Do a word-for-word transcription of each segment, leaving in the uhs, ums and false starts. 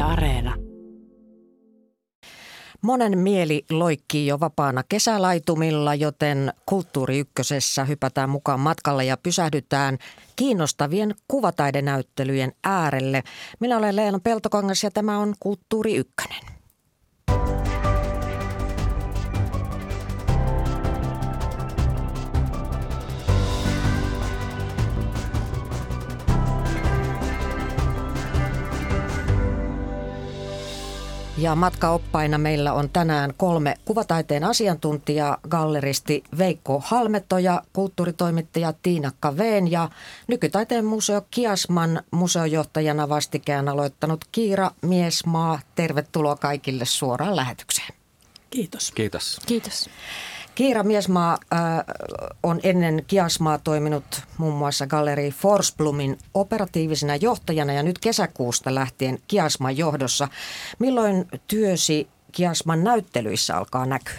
Areena. Monen mieli loikkii jo vapaana kesälaitumilla, joten Kulttuuri Ykkösessä hypätään mukaan matkalle ja pysähdytään kiinnostavien kuvataidenäyttelyjen äärelle. Minä olen Leena Peltokangas ja tämä on Kulttuuri Ykkönen. Ja matkaoppaina meillä on tänään kolme kuvataiteen asiantuntijaa, galleristi Veikko Halmetto ja kulttuuritoimittaja Tiina Cavén ja Nykytaiteen museo Kiasman museojohtajana vastikään aloittanut Kiira Miesmaa. Tervetuloa kaikille suoraan lähetykseen. Kiitos. Kiitos. Kiitos. Kiira Miesmaa äh, on ennen Kiasmaa toiminut muun muassa galleri Forsblomin operatiivisena johtajana ja nyt kesäkuusta lähtien Kiasman johdossa. Milloin työsi Kiasman näyttelyissä alkaa näkyä?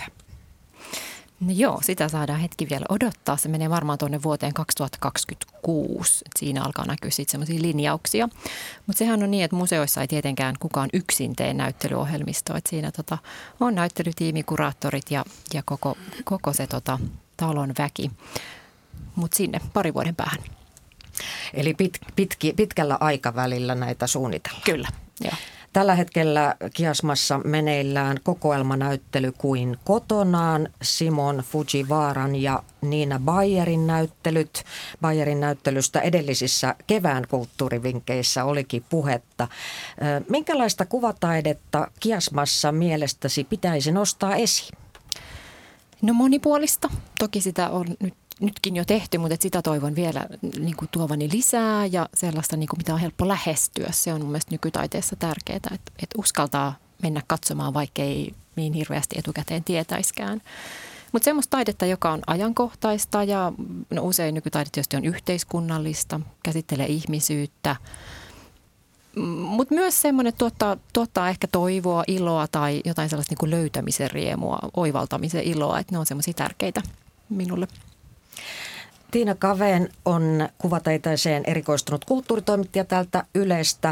No joo, sitä saadaan hetki vielä odottaa. Se menee varmaan tuonne vuoteen kaksituhattakaksikymmentäkuusi. Siinä alkaa näkyä sitten semmoisia linjauksia. Mutta sehän on niin, että museoissa ei tietenkään kukaan yksin tee näyttelyohjelmistoa. Et siinä tota, on näyttelytiimi, kuraattorit ja, ja koko, koko se tota, talon väki. Mutta sinne pari vuoden päähän. Eli pit, pitki, pitkällä aikavälillä näitä suunnitellaan. Kyllä, joo. Tällä hetkellä Kiasmassa meneillään kokoelmanäyttely Kuin kotonaan, Simon Fujiwaran ja Nina Bayerin näyttelyt. Bayerin näyttelystä edellisissä kevään kulttuurivinkkeissä olikin puhetta. Minkälaista kuvataidetta Kiasmassa mielestäsi pitäisi nostaa esiin? No monipuolista. Toki sitä on nyt. Nytkin jo tehty, mutta sitä toivon vielä niin kuin tuovani lisää ja sellaista, niin kuin mitä on helppo lähestyä. Se on mun mielestä nykytaiteessa tärkeää, että, että uskaltaa mennä katsomaan, vaikka ei niin hirveästi etukäteen tietäiskään. Mutta semmoista taidetta, joka on ajankohtaista ja no usein nykytaide tietysti on yhteiskunnallista, käsittelee ihmisyyttä. Mutta myös semmoinen tuottaa, tuottaa ehkä toivoa, iloa tai jotain sellaista niin kuin löytämisen riemua, oivaltamisen iloa, että ne on semmoisia tärkeitä minulle. Tiina Cavén on kuvataiteeseen erikoistunut kulttuuritoimittaja täältä Ylestä.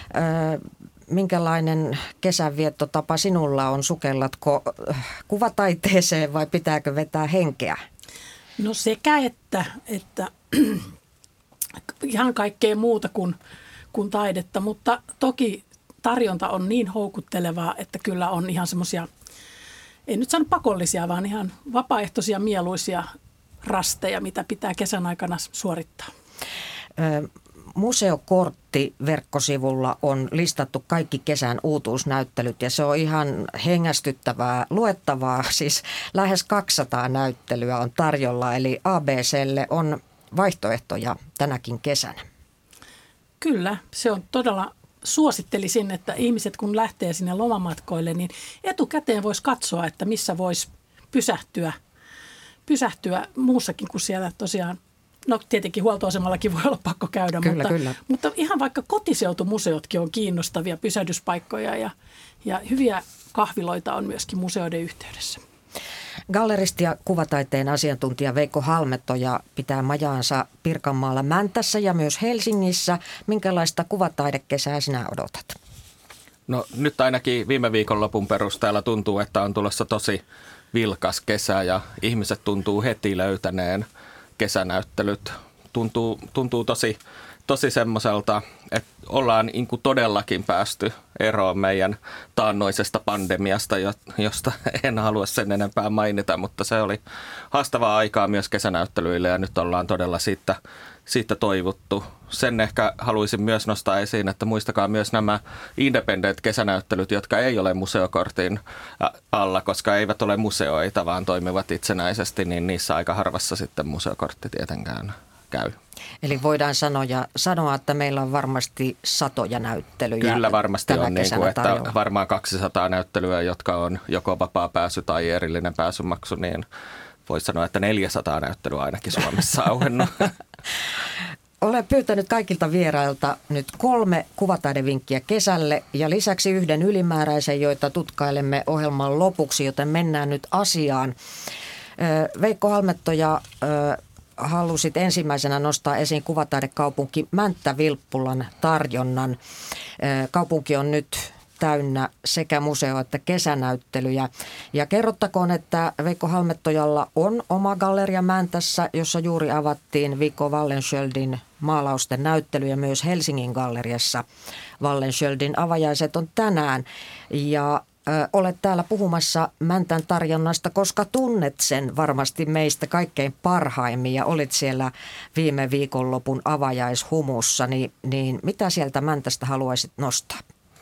Minkälainen kesänviettotapa sinulla on? Sukellatko kuvataiteeseen vai pitääkö vetää henkeä? No sekä että, että ihan kaikkea muuta kuin, kuin taidetta, mutta toki tarjonta on niin houkuttelevaa, että kyllä on ihan semmoisia, ei nyt sano pakollisia, vaan ihan vapaaehtoisia mieluisia rasteja, mitä pitää kesän aikana suorittaa. Museokortti-verkkosivulla on listattu kaikki kesän uutuusnäyttelyt ja se on ihan hengästyttävää luettavaa. Siis lähes kaksisataa näyttelyä on tarjolla, eli A B C:lle on vaihtoehtoja tänäkin kesänä. Kyllä, se on todella, suosittelisin, että ihmiset kun lähtee sinne lomamatkoille, niin etukäteen voisi katsoa, että missä voisi pysähtyä. pysähtyä muussakin kuin siellä tosiaan, no tietenkin huoltoasemallakin voi olla pakko käydä, kyllä, mutta, kyllä. mutta ihan vaikka kotiseutumuseotkin on kiinnostavia pysähdyspaikkoja ja, ja hyviä kahviloita on myöskin museoiden yhteydessä. Galleristi ja kuvataiteen asiantuntija Veikko Halmetto ja pitää majaansa Pirkanmaalla Mäntässä ja myös Helsingissä. Minkälaista kuvataidekesää sinä odotat? No nyt ainakin viime viikonlopun perusteella tuntuu, että on tulossa tosi vilkas kesä ja ihmiset tuntuu heti löytäneen kesänäyttelyt. Tuntuu, tuntuu tosi, tosi semmoiselta, että ollaan niin kuin todellakin päästy eroon meidän taannoisesta pandemiasta, josta en halua sen enempää mainita, mutta se oli haastavaa aikaa myös kesänäyttelyille ja nyt ollaan todella siitä, siitä toivuttu. Sen ehkä haluaisin myös nostaa esiin, että muistakaa myös nämä independent-kesänäyttelyt, jotka ei ole museokortin alla, koska eivät ole museoita, vaan toimivat itsenäisesti, niin niissä aika harvassa sitten museokortti tietenkään käy. Eli voidaan sanoa, sanoa, että meillä on varmasti satoja näyttelyjä. Kyllä varmasti on, niin kuin, että tarjolla. varmaan kaksisataa näyttelyä, jotka on joko vapaa pääsy tai erillinen pääsymaksu, niin voisi sanoa, että neljäsataa näyttelyä ainakin Suomessa auennut. Olen pyytänyt kaikilta vierailta nyt kolme kuvataidevinkkiä kesälle ja lisäksi yhden ylimääräisen, joita tutkailemme ohjelman lopuksi, joten mennään nyt asiaan. Veikko Halmetto ja halusit ensimmäisenä nostaa esiin kuvataidekaupunki Mänttä-Vilppulan tarjonnan. Kaupunki on nyt täynnä sekä museo- että kesänäyttelyjä. Ja kerrottakoon, että Veikko Halmettojalla on oma galleria Mäntässä, jossa juuri avattiin Viggo Wallenskjöldin maalausten näyttely ja myös Helsingin galleriassa Wallenskjöldin avajaiset on tänään. Ja ö, olet täällä puhumassa Mäntän tarjonnasta, koska tunnet sen varmasti meistä kaikkein parhaimmin ja olit siellä viime viikonlopun avajaishumussa, niin, niin mitä sieltä Mäntästä haluaisit nostaa?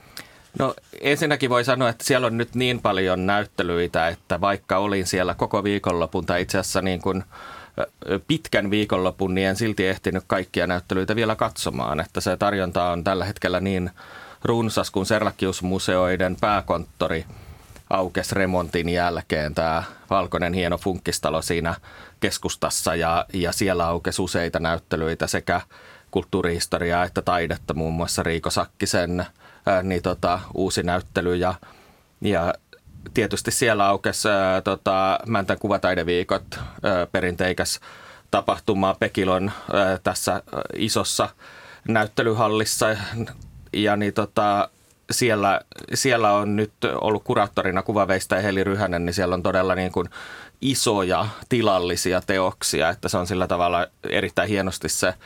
No ensinnäkin voi sanoa, että siellä on nyt niin paljon näyttelyitä, että vaikka olin siellä koko viikonlopun tai itse asiassa niin kuin pitkän viikonlopun, niin en silti ehtinyt kaikkia näyttelyitä vielä katsomaan. Että se tarjonta on tällä hetkellä niin runsas, kun Serlachius-museoiden pääkonttori aukesi remontin jälkeen. Tämä valkoinen hieno funkkistalo siinä keskustassa ja, ja siellä aukesi useita näyttelyitä sekä kulttuurihistoriaa että taidetta, muun muassa Riiko Sakkisen ää, niin tota, uusi näyttely ja, ja tietysti siellä aukesi ää, tota, Mäntän kuvataideviikot, ää, perinteikäs tapahtuma Pekilon ää, tässä ää, isossa näyttelyhallissa ja niin tota, siellä, siellä on nyt ollut kuraattorina kuvaveistäjä Heli Ryhänen, niin siellä on todella niin kuin isoja tilallisia teoksia, että se on sillä tavalla erittäin hienosti se ää,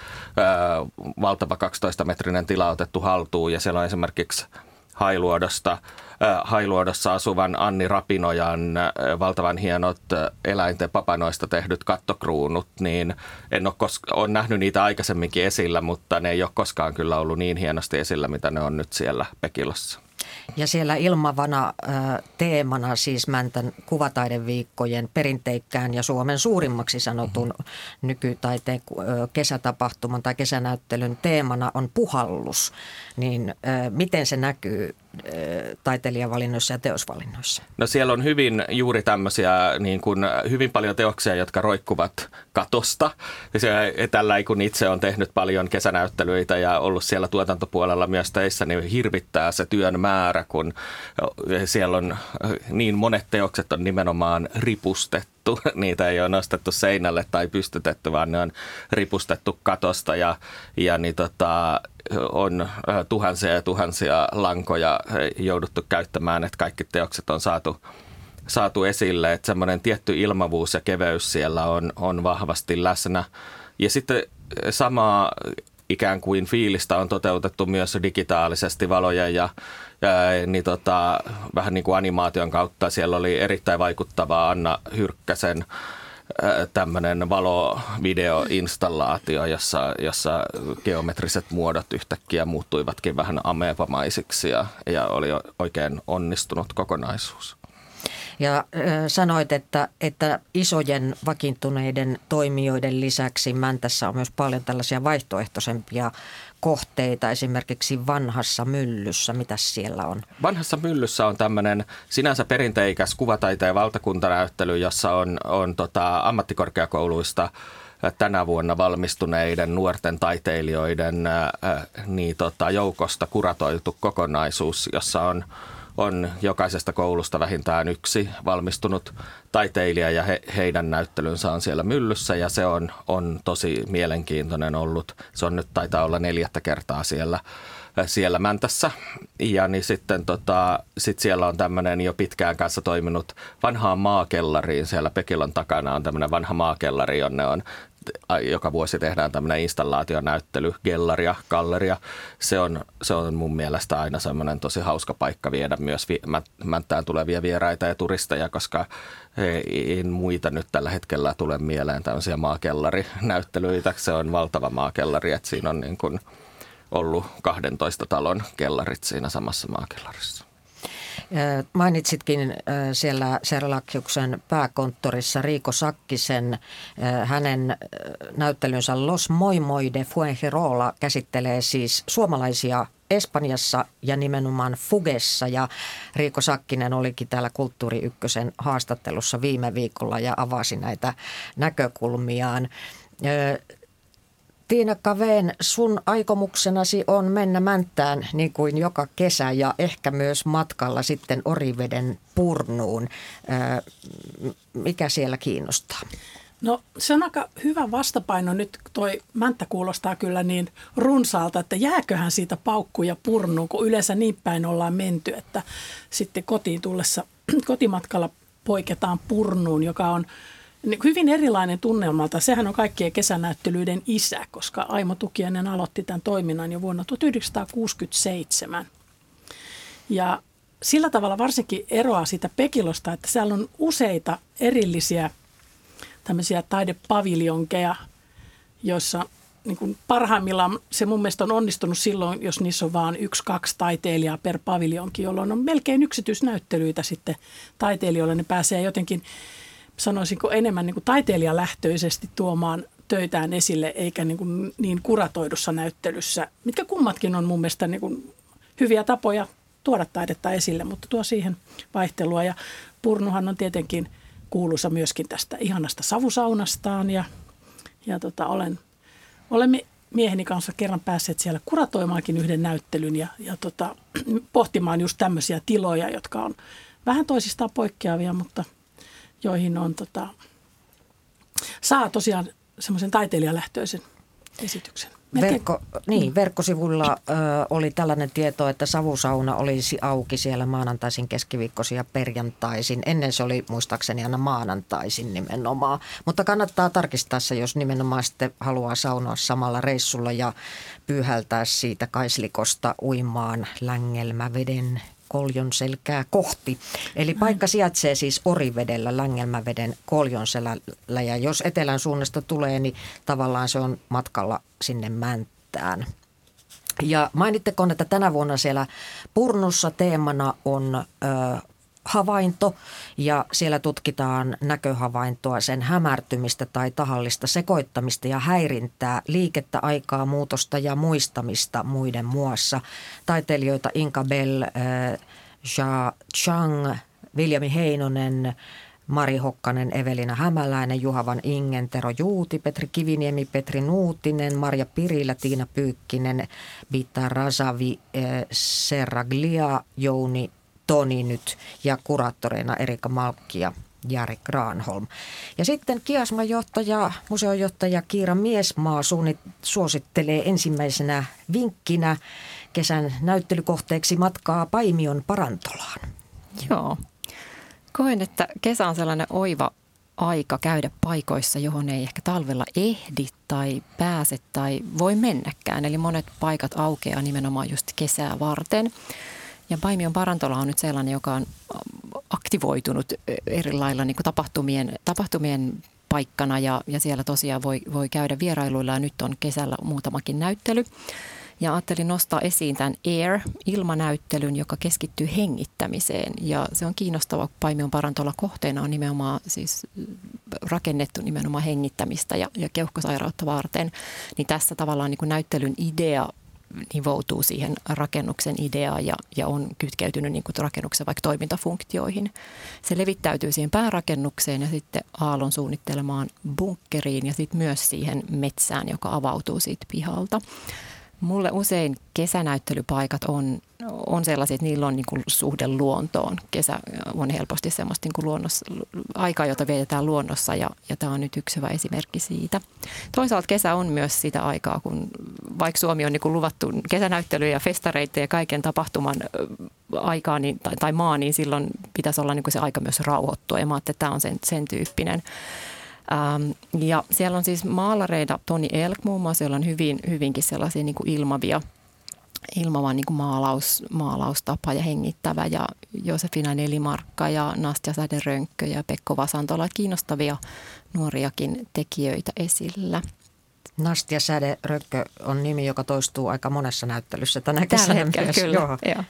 valtava kaksitoistametrinen tila otettu haltuun ja siellä on esimerkiksi Hailuodosta, ää, Hailuodossa asuvan Anni Rapinojan ää, valtavan hienot ää, eläinten papanoista tehdyt kattokruunut, niin en ole, koska, olen nähnyt niitä aikaisemminkin esillä, mutta ne ei ole koskaan kyllä ollut niin hienosti esillä, mitä ne on nyt siellä Pekilossa. Ja siellä ilmavana äh, teemana siis Mäntän kuvataideviikkojen perinteikkään ja Suomen suurimmaksi sanotun mm-hmm. nykytaiteen äh, kesätapahtuman tai kesänäyttelyn teemana on puhallus. Niin äh, miten se näkyy äh, taiteilijavalinnoissa ja teosvalinnoissa? No siellä on hyvin juuri tämmöisiä niin kuin, hyvin paljon teoksia, jotka roikkuvat katosta. Ja se, tällä kun itse on tehnyt paljon kesänäyttelyitä ja ollut siellä tuotantopuolella myös töissä, niin hirvittää se työn määrä, kun siellä on niin monet teokset on nimenomaan ripustettu. Niitä ei ole nostettu seinälle tai pystytetty, vaan ne on ripustettu katosta ja, ja niin tota, on tuhansia ja tuhansia lankoja jouduttu käyttämään, että kaikki teokset on saatu, saatu esille. Että semmoinen tietty ilmavuus ja keveys siellä on, on vahvasti läsnä. Ja sitten samaa ikään kuin fiilistä on toteutettu myös digitaalisesti valoja ja, ja niin tota, vähän niin kuin animaation kautta. Siellä oli erittäin vaikuttavaa Anna Hyrkkäsen tämmöinen valovideoinstallaatio, jossa, jossa geometriset muodot yhtäkkiä muuttuivatkin vähän amebamaisiksi ja, ja oli oikein onnistunut kokonaisuus. Ja äh, sanoit, että, että isojen vakiintuneiden toimijoiden lisäksi Mäntässä on myös paljon tällaisia vaihtoehtoisempia kohteita, esimerkiksi Vanhassa myllyssä. Mitäs siellä on? Vanhassa myllyssä on tämmöinen sinänsä perinteikäs kuvataiteen valtakuntanäyttely, jossa on, on tota, ammattikorkeakouluista tänä vuonna valmistuneiden nuorten taiteilijoiden ää, niin, tota, joukosta kuratoitu kokonaisuus, jossa on on jokaisesta koulusta vähintään yksi valmistunut taiteilija ja he, heidän näyttelynsä on siellä myllyssä ja se on, on tosi mielenkiintoinen ollut. Se on nyt taitaa olla neljättä kertaa siellä, siellä Mäntässä ja niin sitten tota, sit siellä on tämmöinen jo pitkään kanssa toiminut vanhaan maakellariin. Siellä Pekilon takana on tämmöinen vanha maakellari, jonne on joka vuosi tehdään tämmöinen installaationäyttely, gellaria, galleria. Se on, se on mun mielestä aina semmoinen tosi hauska paikka viedä myös vi- Mänttään tulevia vieraita ja turisteja, koska ei muita nyt tällä hetkellä tule mieleen tämmöisiä maakellarinäyttelyitä. Se on valtava maakellari, että siinä on niin kuin ollut kahdentoista talon kellarit siinä samassa maakellarissa. Mainitsitkin siellä Serlachiuksen pääkonttorissa Riiko Sakkisen. Hänen näyttelynsä Los Moi Moi de Fuengirola käsittelee siis suomalaisia Espanjassa ja nimenomaan Fugessa. Ja Riiko Sakkinen olikin täällä Kulttuuri Ykkösen haastattelussa viime viikolla ja avasi näitä näkökulmiaan. Tiina Cavén, sun aikomuksenasi on mennä Mänttään niin kuin joka kesä ja ehkä myös matkalla sitten Oriveden Purnuun. Mikä siellä kiinnostaa? No se on aika hyvä vastapaino. Nyt toi mänttä kuulostaa kyllä niin runsaalta, että jääköhän siitä paukkuja purnuun, kun yleensä niin päin ollaan menty, että sitten kotiin tullessa kotimatkalla poiketaan purnuun, joka on hyvin erilainen tunnelmalta. Sehän on kaikkien kesänäyttelyiden isä, koska Aimo Tukiainen aloitti tämän toiminnan jo vuonna tuhatyhdeksänsataakuusikymmentäseitsemän. Ja sillä tavalla varsinkin eroaa siitä Pekilosta, että siellä on useita erillisiä tämmöisiä taidepaviljonkeja, joissa niin kuin parhaimmillaan se mun mielestä on onnistunut silloin, jos niissä on vain yksi, kaksi taiteilijaa per paviljonki, jolloin on melkein yksityisnäyttelyitä sitten taiteilijoille. Ne pääsee jotenkin, sanoisinko, enemmän niin kuin taiteilijalähtöisesti tuomaan töitään esille, eikä niin, kuin niin kuratoidussa näyttelyssä, mitkä kummatkin on mun mielestä niin kuin hyviä tapoja tuoda taidetta esille, mutta tuo siihen vaihtelua. Ja Purnuhan on tietenkin kuuluisa myöskin tästä ihanasta savusaunastaan ja, ja tota, olen, olemme mieheni kanssa kerran päässeet siellä kuratoimaankin yhden näyttelyn ja, ja tota, pohtimaan just tämmöisiä tiloja, jotka on vähän toisistaan poikkeavia, mutta joihin on, tota, saa tosiaan semmoisen taiteilijalähtöisen esityksen. Verkko, niin, verkkosivulla ö, oli tällainen tieto, että savusauna olisi auki siellä maanantaisin, keskiviikkoisin ja perjantaisin. Ennen se oli muistaakseni aina maanantaisin nimenomaan. Mutta kannattaa tarkistaa se, jos nimenomaan sitten haluaa saunoa samalla reissulla ja pyyhältää siitä Kaislikosta uimaan Längelmäveden Koljonselkää kohti. Eli paikka sijaitsee siis Orivedellä Längelmäveden Koljonselällä ja jos etelän suunnasta tulee, niin tavallaan se on matkalla sinne Mänttään. Ja mainittakoon, että tänä vuonna siellä Purnussa teemana on ö, havainto ja siellä tutkitaan näköhavaintoa, sen hämärtymistä tai tahallista sekoittamista ja häirintää, liikettä, aikaa, muutosta ja muistamista muiden muassa. Taiteilijoita Inka Bell, äh, Jia Chang, Viljami Heinonen, Mari Hokkanen, Evelina Hämäläinen, Juha van Ingen, Tero Juuti, Petri Kiviniemi, Petri Nuutinen, Marja Pirilä, Tiina Pyykkinen, Bita Rasavi, äh, Serraglia, Jouni Toni nyt ja kuraattoreina Erika Malkki ja Jari Granholm. Ja sitten Kiasman johtaja, museonjohtaja Kiira Miesmaa suosittelee ensimmäisenä vinkkinä kesän näyttelykohteeksi matkaa Paimion Parantolaan. Joo. Koen, että kesä on sellainen oiva aika käydä paikoissa, johon ei ehkä talvella ehdi tai pääse tai voi mennäkään. Eli monet paikat aukeaa nimenomaan just kesää varten. Ja Paimion Parantola on nyt sellainen, joka on aktivoitunut eri lailla niin kuin tapahtumien, tapahtumien paikkana ja, ja siellä tosiaan voi, voi käydä vierailuilla ja nyt on kesällä muutamakin näyttely. Ja ajattelin nostaa esiin tämän Air-ilmanäyttelyn, joka keskittyy hengittämiseen ja se on kiinnostava. Paimion Parantola kohteena on nimenomaan siis rakennettu nimenomaan hengittämistä ja, ja keuhkosairautta varten. Niin tässä tavallaan niin kuin näyttelyn idea nivoutuu siihen rakennuksen ideaan ja, ja on kytkeytynyt niin kuin rakennuksen vaikka toimintafunktioihin. Se levittäytyy siihen päärakennukseen ja sitten aallon suunnittelemaan bunkkeriin ja sitten myös siihen metsään, joka avautuu siitä pihalta. Mulle usein kesänäyttelypaikat on, on sellaisia, että niillä on niin kuin suhde luontoon. Kesä on helposti semmoista niin kuin luonnossa, aikaa, jota vietetään luonnossa ja, ja tämä on nyt yksi hyvä esimerkki siitä. Toisaalta kesä on myös sitä aikaa, kun vaikka Suomi on niin kuin luvattu kesänäyttelyjä ja festareita ja kaiken tapahtuman aikaa niin, tai, tai maa, niin silloin pitäisi olla niin kuin se aika myös rauhoittua ja mä ajattelin, että tämä on sen, sen tyyppinen. Ähm, ja siellä on siis maalareita, Toni Elk muun muassa, joilla on hyvin, hyvinkin sellaisia niin kuin ilmavia, ilmava niin kuin maalaus, maalaustapa ja hengittävä ja Josefina Nelimarkka ja Nastja Säde-Rönkkö ja Pekko Vasantola, kiinnostavia nuoriakin tekijöitä esillä. Nastja Säde-Rönkkö on nimi, joka toistuu aika monessa näyttelyssä tänä kesänä. Tällä hetkellä, myös. kyllä. Joo. Joo.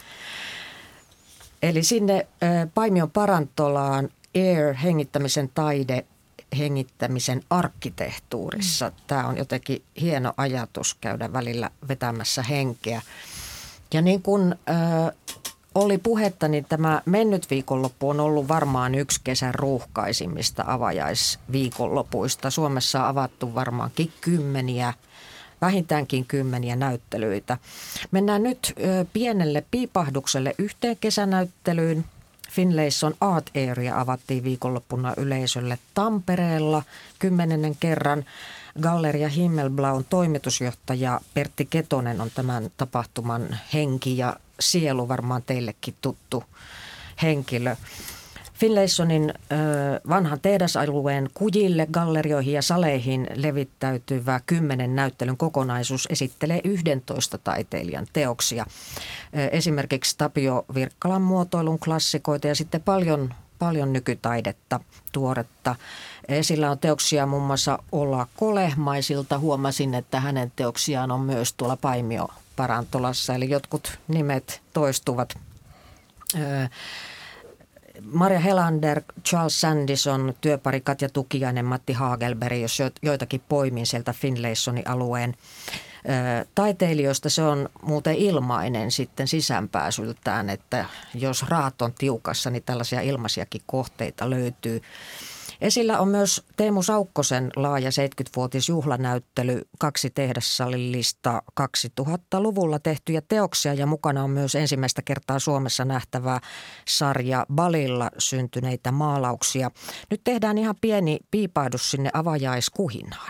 Eli sinne äh, Paimion Parantolaan Air, hengittämisen taide, hengittämisen arkkitehtuurissa. Tämä on jotenkin hieno ajatus käydä välillä vetämässä henkeä. Ja niin kuin äh, oli puhetta, niin tämä mennyt viikonloppu on ollut varmaan yksi kesän ruuhkaisimmista avajaisviikonlopuista. Suomessa on avattu varmaankin kymmeniä, vähintäänkin kymmeniä näyttelyitä. Mennään nyt äh, pienelle piipahdukselle yhteen kesänäyttelyyn. Finlayson Art Area avattiin viikonloppuna yleisölle Tampereella kymmenennen kerran. Galleria Himmelblaun toimitusjohtaja Pertti Ketonen on tämän tapahtuman henki ja sielu, varmaan teillekin tuttu henkilö. Finlaysonin ö, vanhan tehdasalueen kujille, gallerioihin ja saleihin levittäytyvä kymmenen näyttelyn kokonaisuus esittelee yhdentoista taiteilijan teoksia. Ö, esimerkiksi Tapio Virkkalan muotoilun klassikoita ja sitten paljon, paljon nykytaidetta, tuoretta. Esillä on teoksia muun muassa Ola Kolehmaisilta. Huomasin, että hänen teoksiaan on myös tuolla Paimio-Parantolassa, eli jotkut nimet toistuvat. Ö, Maria Helander, Charles Sandison, työpari Katja Tukiainen, Matti Hagelberg, jos joitakin poimin sieltä Finlaysonin alueen taiteilijoista. Se on muuten ilmainen sitten sisäänpääsyltään, että jos rahat on tiukassa, niin tällaisia ilmaisiakin kohteita löytyy. Esillä on myös Teemu Saukkosen laaja seitsemänkymmenvuotisjuhlanäyttely, kaksi tehdassalillista kaksituhattaluvulla tehtyjä teoksia ja mukana on myös ensimmäistä kertaa Suomessa nähtävää sarja Balilla syntyneitä maalauksia. Nyt tehdään ihan pieni piipahdus sinne avajaiskuhinaan.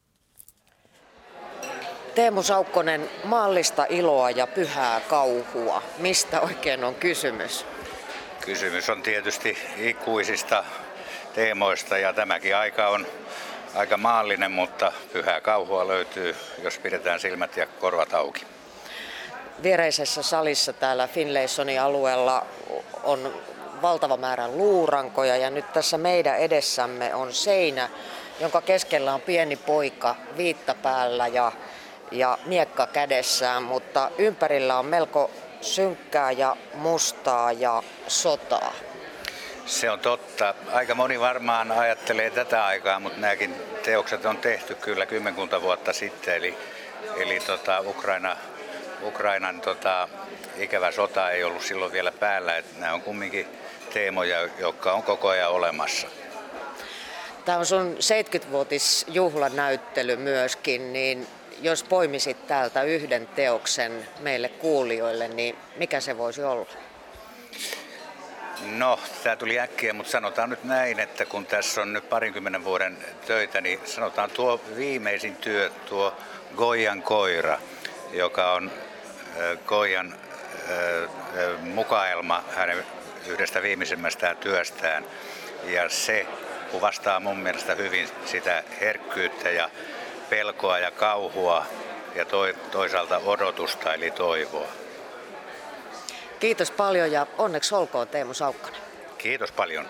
Teemu Saukkonen, maallista iloa ja pyhää kauhua. Mistä oikein on kysymys? Kysymys on tietysti ikuisista teemoista ja tämäkin aika on aika maallinen, mutta pyhää kauhua löytyy, jos pidetään silmät ja korvat auki. Viereisessä salissa täällä Finlaysonin alueella on valtava määrä luurankoja ja nyt tässä meidän edessämme on seinä, jonka keskellä on pieni poika viitta päällä ja, ja miekka kädessään, mutta ympärillä on melko synkkää ja mustaa ja sotaa. Se on totta. Aika moni varmaan ajattelee tätä aikaa, mutta nämäkin teokset on tehty kyllä kymmenkunta vuotta sitten. Eli, eli tota, Ukraina, Ukrainan tota, ikävä sota ei ollut silloin vielä päällä. Että nämä on kumminkin teemoja, jotka on koko ajan olemassa. Tämä on sun seitsemänkymmenvuotisjuhlanäyttely myöskin, niin jos poimisit täältä yhden teoksen meille kuulijoille, niin mikä se voisi olla? No, tämä tuli äkkiä, mutta sanotaan nyt näin, että kun tässä on nyt parinkymmenen vuoden töitä, niin sanotaan tuo viimeisin työ, tuo Goian koira, joka on äh, Goian äh, mukaelma hänen yhdestä viimeisimmästään työstään. Ja se kuvastaa mun mielestä hyvin sitä herkkyyttä ja pelkoa ja kauhua ja toi, toisaalta odotusta eli toivoa. Kiitos paljon ja onneksi olkoon Teemu Saukkonen. Kiitos paljon.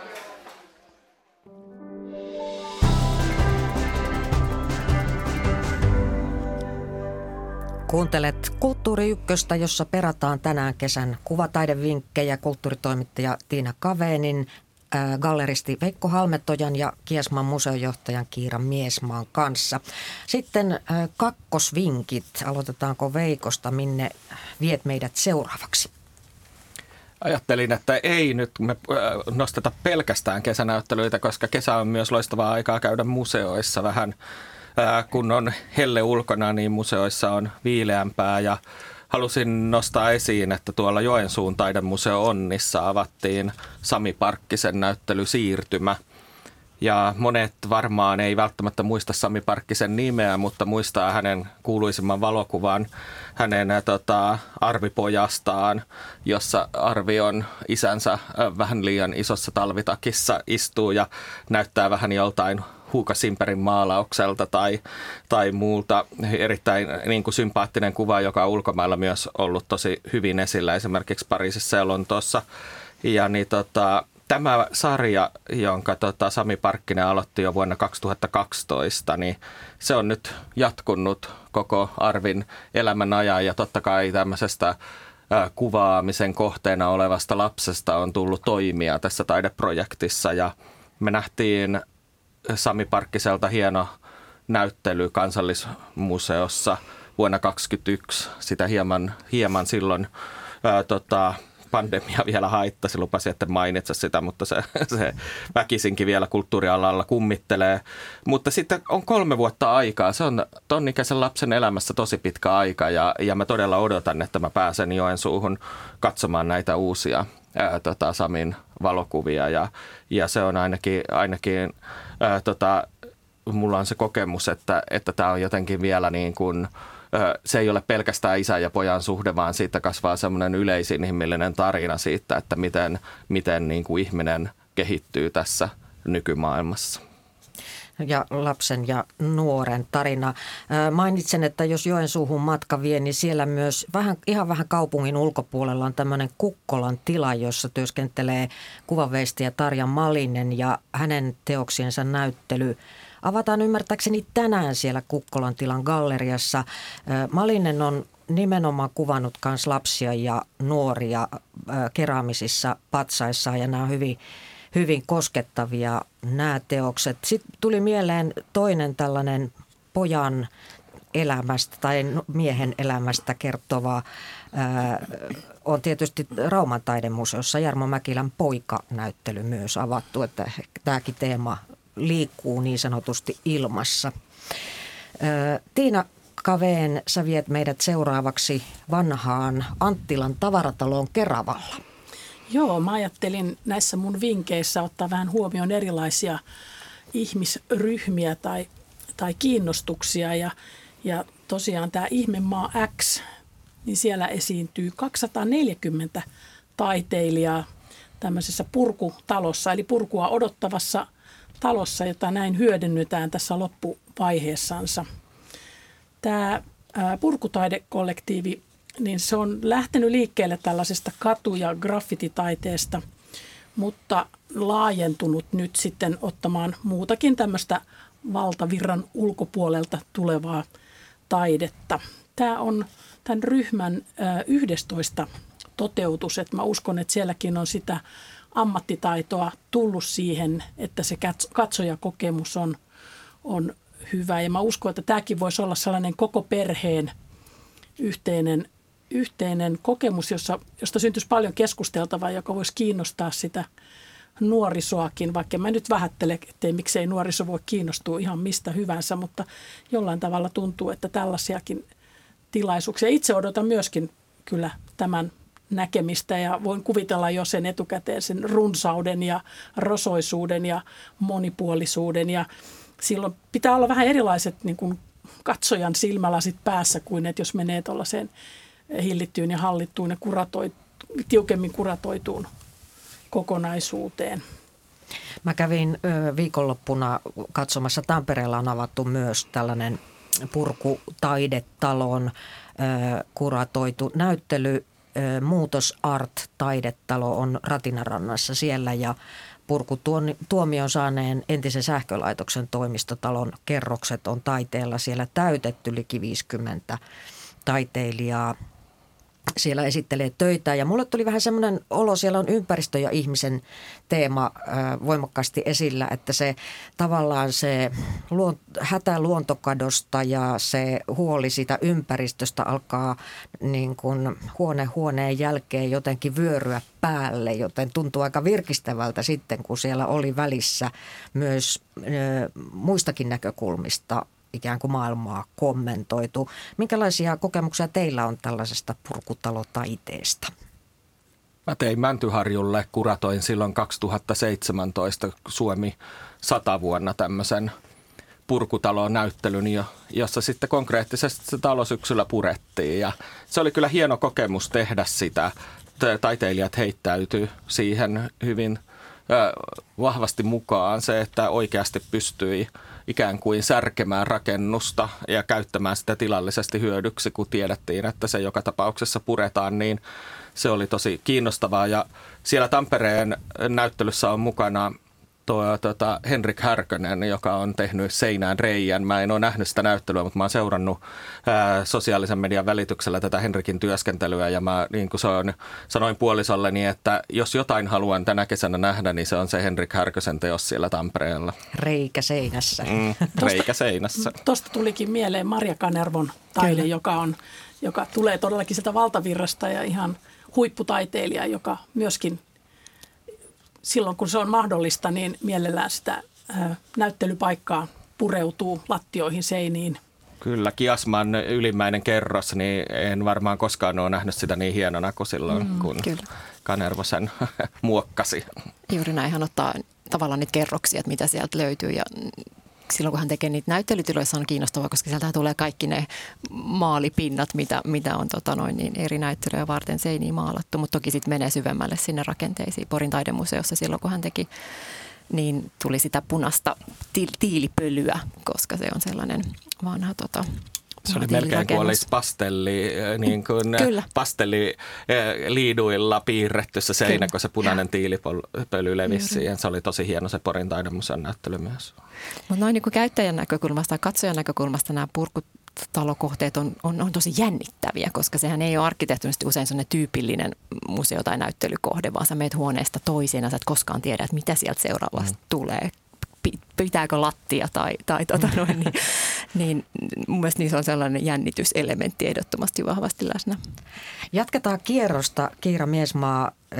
Kuuntelet Kulttuuri Ykköstä, jossa perataan tänään kesän kuvataidevinkkejä kulttuuritoimittaja Tiina Kavenin, äh, galleristi Veikko Halmetojan ja Kiasman museojohtajan Kiira Miesmaan kanssa. Sitten äh, kakkosvinkit. Aloitetaanko Veikosta, minne viet meidät seuraavaksi? Ajattelin, että ei nyt me nosteta pelkästään kesänäyttelyitä, koska kesä on myös loistavaa aikaa käydä museoissa vähän. Kun on helle ulkona, niin museoissa on viileämpää ja halusin nostaa esiin, että tuolla Joensuun taidemuseo Onnissa avattiin Sami Parkkisen näyttely Siirtymä. Ja monet varmaan ei välttämättä muista Sami Parkkisen nimeä, mutta muistaa hänen kuuluisimman valokuvan hänen tota, Arvi-pojastaan, jossa Arvi on isänsä vähän liian isossa talvitakissa istuu ja näyttää vähän joltain Huuka Simperin maalaukselta tai, tai muulta. Erittäin niin kuin sympaattinen kuva, joka on ulkomailla myös ollut tosi hyvin esillä esimerkiksi Pariisissa ja Lontoossa. Ja niin tota... Tämä sarja, jonka tota Sami Parkkinen aloitti jo vuonna kaksituhattakaksitoista, niin se on nyt jatkunut koko Arvin elämän ajan ja totta kai tämmöisestä ää, kuvaamisen kohteena olevasta lapsesta on tullut toimia tässä taideprojektissa ja me nähtiin Sami Parkkiselta hieno näyttely Kansallismuseossa vuonna kaksituhattakaksikymmentäyksi. Sitä hieman, hieman silloin ää, tota, pandemia vielä haittasi, lupasi, että mainitse sitä, mutta se, se väkisinkin vielä kulttuurialalla kummittelee. Mutta sitten on kolme vuotta aikaa. Se on ton ikäisen lapsen elämässä tosi pitkä aika ja, ja mä todella odotan, että mä pääsen Joensuuhun katsomaan näitä uusia ää, tota, Samin valokuvia ja, ja se on ainakin, ainakin ää, tota, mulla on se kokemus, että että tämä on jotenkin vielä niin kuin, se ei ole pelkästään isän ja pojan suhde, vaan siitä kasvaa semmoinen yleisinhimillinen tarina siitä, että miten, miten niin kuin ihminen kehittyy tässä nykymaailmassa. Ja lapsen ja nuoren tarina. Mainitsen, että jos Joensuuhun matka vie, niin siellä myös vähän, ihan vähän kaupungin ulkopuolella on tämmöinen Kukkolan tila, jossa työskentelee kuvanveistäjä Tarja Malinen ja hänen teoksiensa näyttely avataan ymmärtääkseni tänään siellä Kukkolan tilan galleriassa. Malinen on nimenomaan kuvannut myös lapsia ja nuoria keraamisissa patsaissa ja nämä on hyvin, hyvin koskettavia nämä teokset. Sitten tuli mieleen toinen tällainen pojan elämästä tai miehen elämästä kertova on tietysti Rauman taidemuseossa Jarmo Mäkilän poika-näyttely myös avattu, että tämäkin teema liikkuu niin sanotusti ilmassa. Tiina Cavén, sä viet meidät seuraavaksi vanhaan Anttilan tavarataloon Keravalla. Joo, mä ajattelin näissä mun vinkkeissä ottaa vähän huomioon erilaisia ihmisryhmiä tai, tai kiinnostuksia. Ja, ja tosiaan tämä Ihmemaa X, niin siellä esiintyy kaksisataaneljäkymmentä taiteilijaa tämmöisessä purkutalossa, eli purkua odottavassa talossa, jota näin hyödynnetään tässä loppuvaiheessansa. Tämä purkutaidekollektiivi, niin se on lähtenyt liikkeelle tällaisesta katu- ja graffititaiteesta, mutta laajentunut nyt sitten ottamaan muutakin tämmöistä valtavirran ulkopuolelta tulevaa taidetta. Tämä on tämän ryhmän yhdestoista toteutus, että mä uskon, että sielläkin on sitä ammattitaitoa tullut siihen, että se katsojakokemus on, on hyvä. Ja mä uskon, että tämäkin voisi olla sellainen koko perheen yhteinen, yhteinen kokemus, jossa, josta syntyisi paljon keskusteltavaa, joka voisi kiinnostaa sitä nuorisoakin, vaikka mä nyt vähättelen, ettei miksei nuoriso voi kiinnostua ihan mistä hyvänsä, mutta jollain tavalla tuntuu, että tällaisiakin tilaisuuksia. Itse odotan myöskin kyllä tämän näkemistä ja voin kuvitella jo sen etukäteen sen runsauden ja rosoisuuden ja monipuolisuuden ja silloin pitää olla vähän erilaiset niin kuin katsojan silmälasit päässä kuin että jos menee tuollaiseen hillittyyn ja hallittuun ja kuratoi, tiukemmin kuratoituun kokonaisuuteen. Mä kävin ö, viikonloppuna katsomassa, Tampereella on avattu myös tällainen purkutaidetalon ö, kuratoitu näyttely. Ö, Muutos Art-taidetalo on Ratinarannassa siellä ja purkutuomion saaneen entisen sähkölaitoksen toimistotalon kerrokset on taiteella siellä täytetty liki viisikymmentä taiteilijaa. Siellä esittelee töitä ja mulle tuli vähän semmoinen olo, siellä on ympäristö ja ihmisen teema voimakkaasti esillä, että se tavallaan se hätä luontokadosta ja se huoli siitä ympäristöstä alkaa niin kuin huone huoneen jälkeen jotenkin vyöryä päälle, joten tuntuu aika virkistävältä sitten, kun siellä oli välissä myös ö, muistakin näkökulmista ikään kuin maailmaa kommentoitu. Minkälaisia kokemuksia teillä on tällaisesta purkutalotaiteesta? Mä tein Mäntyharjulle, kuratoin silloin kaksituhattaseitsemäntoista Suomi sata vuonna tämmöisen purkutalon näyttelyn, jossa sitten konkreettisesti se talo syksyllä purettiin. Ja se oli kyllä hieno kokemus tehdä sitä. Taiteilijat heittäytyi siihen hyvin vahvasti mukaan. Se, että oikeasti pystyi ikään kuin särkemään rakennusta ja käyttämään sitä tilallisesti hyödyksi, kun tiedettiin, että se joka tapauksessa puretaan, niin se oli tosi kiinnostavaa. Ja siellä Tampereen näyttelyssä on mukana tuo, tuota, Henrik Härkönen, joka on tehnyt Seinään reijän. Mä en ole nähnyt sitä näyttelyä, mutta mä oon seurannut ää, sosiaalisen median välityksellä tätä Henrikin työskentelyä. Ja mä niin kuin se on, sanoin puolisolleni, että jos jotain haluan tänä kesänä nähdä, niin se on se Henrik Härkösen teos siellä Tampereella. Reikä seinässä. Mm, reikä seinässä. Tuosta tulikin mieleen Marja Kanervon taide, joka, on, joka tulee todellakin sieltä valtavirrasta ja ihan huipputaiteilija, joka myöskin silloin, kun se on mahdollista, niin mielellään sitä ää, näyttelypaikkaa pureutuu lattioihin, seiniin, Kyllä, Kiasman ylimmäinen kerros, niin en varmaan koskaan ole nähnyt sitä niin hienona kuin silloin, mm, kun kyllä. Kanerva sen muokkasi. Juuri näin, hän ottaa tavallaan niitä kerroksia, että mitä sieltä löytyy ja silloin kun hän tekee niitä näyttelytiloissa on kiinnostavaa, koska sieltä tulee kaikki ne maalipinnat, mitä, mitä on tota noin, niin eri näyttelyjä varten seiniin maalattu, mutta toki sitten menee syvemmälle sinne rakenteisiin. Porin taidemuseossa silloin kun hän teki, niin tuli sitä punaista ti- tiilipölyä, koska se on sellainen vanha tota, se oli melkein kuin olisi pastelli, niin kuin pastelliliiduilla piirretty se seinä, Kyllä. kun se punainen tiilipöly levisi siihen. Se oli tosi hieno se Porin taidemuseon näyttely myös. Mutta noin niin kuin käyttäjän näkökulmasta ja katsojan näkökulmasta nämä purkutalokohteet on, on, on tosi jännittäviä, koska sehän ei ole arkkitehtuurisesti usein sellainen tyypillinen museo- tai näyttelykohde, vaan sä meet huoneesta toiseen ja sä et koskaan tiedä, että mitä sieltä seuraavasta mm. tulee. Pitääkö lattia tai, tai tota noin, niin, niin mun mielestä niissä on sellainen jännityselementti ehdottomasti vahvasti läsnä. Jatketaan kierrosta. Kiira Miesmaa ö,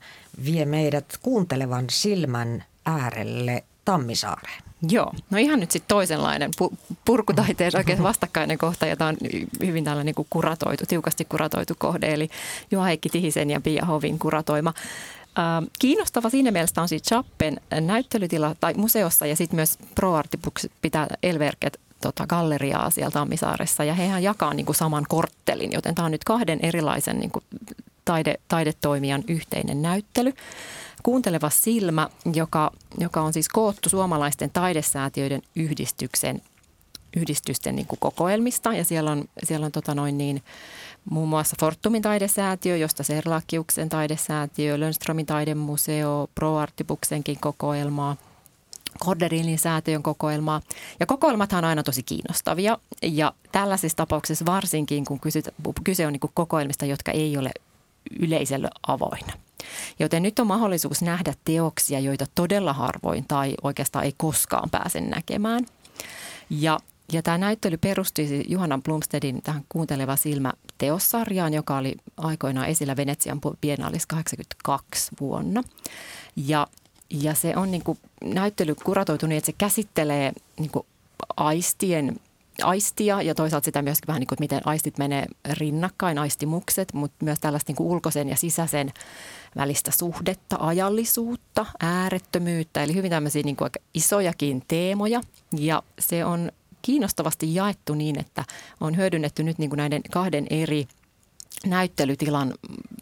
vie meidät kuuntelevan silmän äärelle Tammisaareen. Joo, no ihan nyt sitten toisenlainen pu- purkutaiteen oikein vastakkainen kohta, jota on hyvin tällainen niin kuin kuratoitu, tiukasti kuratoitu kohde, eli Juha-Heikki Tihisen ja Pia Hovin kuratoima. Kiinnostava siinä mielessä on siitä Chappen näyttelytila tai museossa ja sitten myös ProArtibooks pitää Elverket tota, galleriaa siellä Tammisaaressa ja hehän jakaa niin kuin saman korttelin, joten tämä on nyt kahden erilaisen niin kuin taide, taidetoimijan yhteinen näyttely. Kuunteleva silmä, joka, joka on siis koottu suomalaisten taidesäätiöiden yhdistyksen, yhdistysten niin kuin kokoelmista ja siellä on, siellä on tota noin niin, muun muassa Fortumin taidesäätiö, josta Serlachiuksen taidesäätiö, Lönnströmin taidemuseo, ProArtibooksenkin kokoelmaa, Korderilin säätiön kokoelmaa. Ja kokoelmathan on aina tosi kiinnostavia ja tällaisissa tapauksissa varsinkin, kun kyse on niin kuin kokoelmista, jotka ei ole yleisölle avoinna. Joten nyt on mahdollisuus nähdä teoksia, joita todella harvoin tai oikeastaan ei koskaan pääse näkemään. Ja Ja tämä näyttely perustui Johanna Blomstedin tähän Kuunteleva silmä -teossarjaan, joka oli aikoinaan esillä Venetsian biennaalissa kahdeksankymmentäkaksi vuonna. Ja, ja se on niin kuin näyttely kuratoitu niin, että se käsittelee niin kuin aistien, aistia ja toisaalta sitä myöskin vähän niin kuin, miten aistit menee rinnakkain, aistimukset, mutta myös tällaista niin kuin ulkoisen ja sisäisen välistä suhdetta, ajallisuutta, äärettömyyttä, eli hyvin tämmöisiä niin kuin aika isojakin teemoja ja se on kiinnostavasti jaettu niin, että on hyödynnetty nyt niin kuin näiden kahden eri näyttelytilan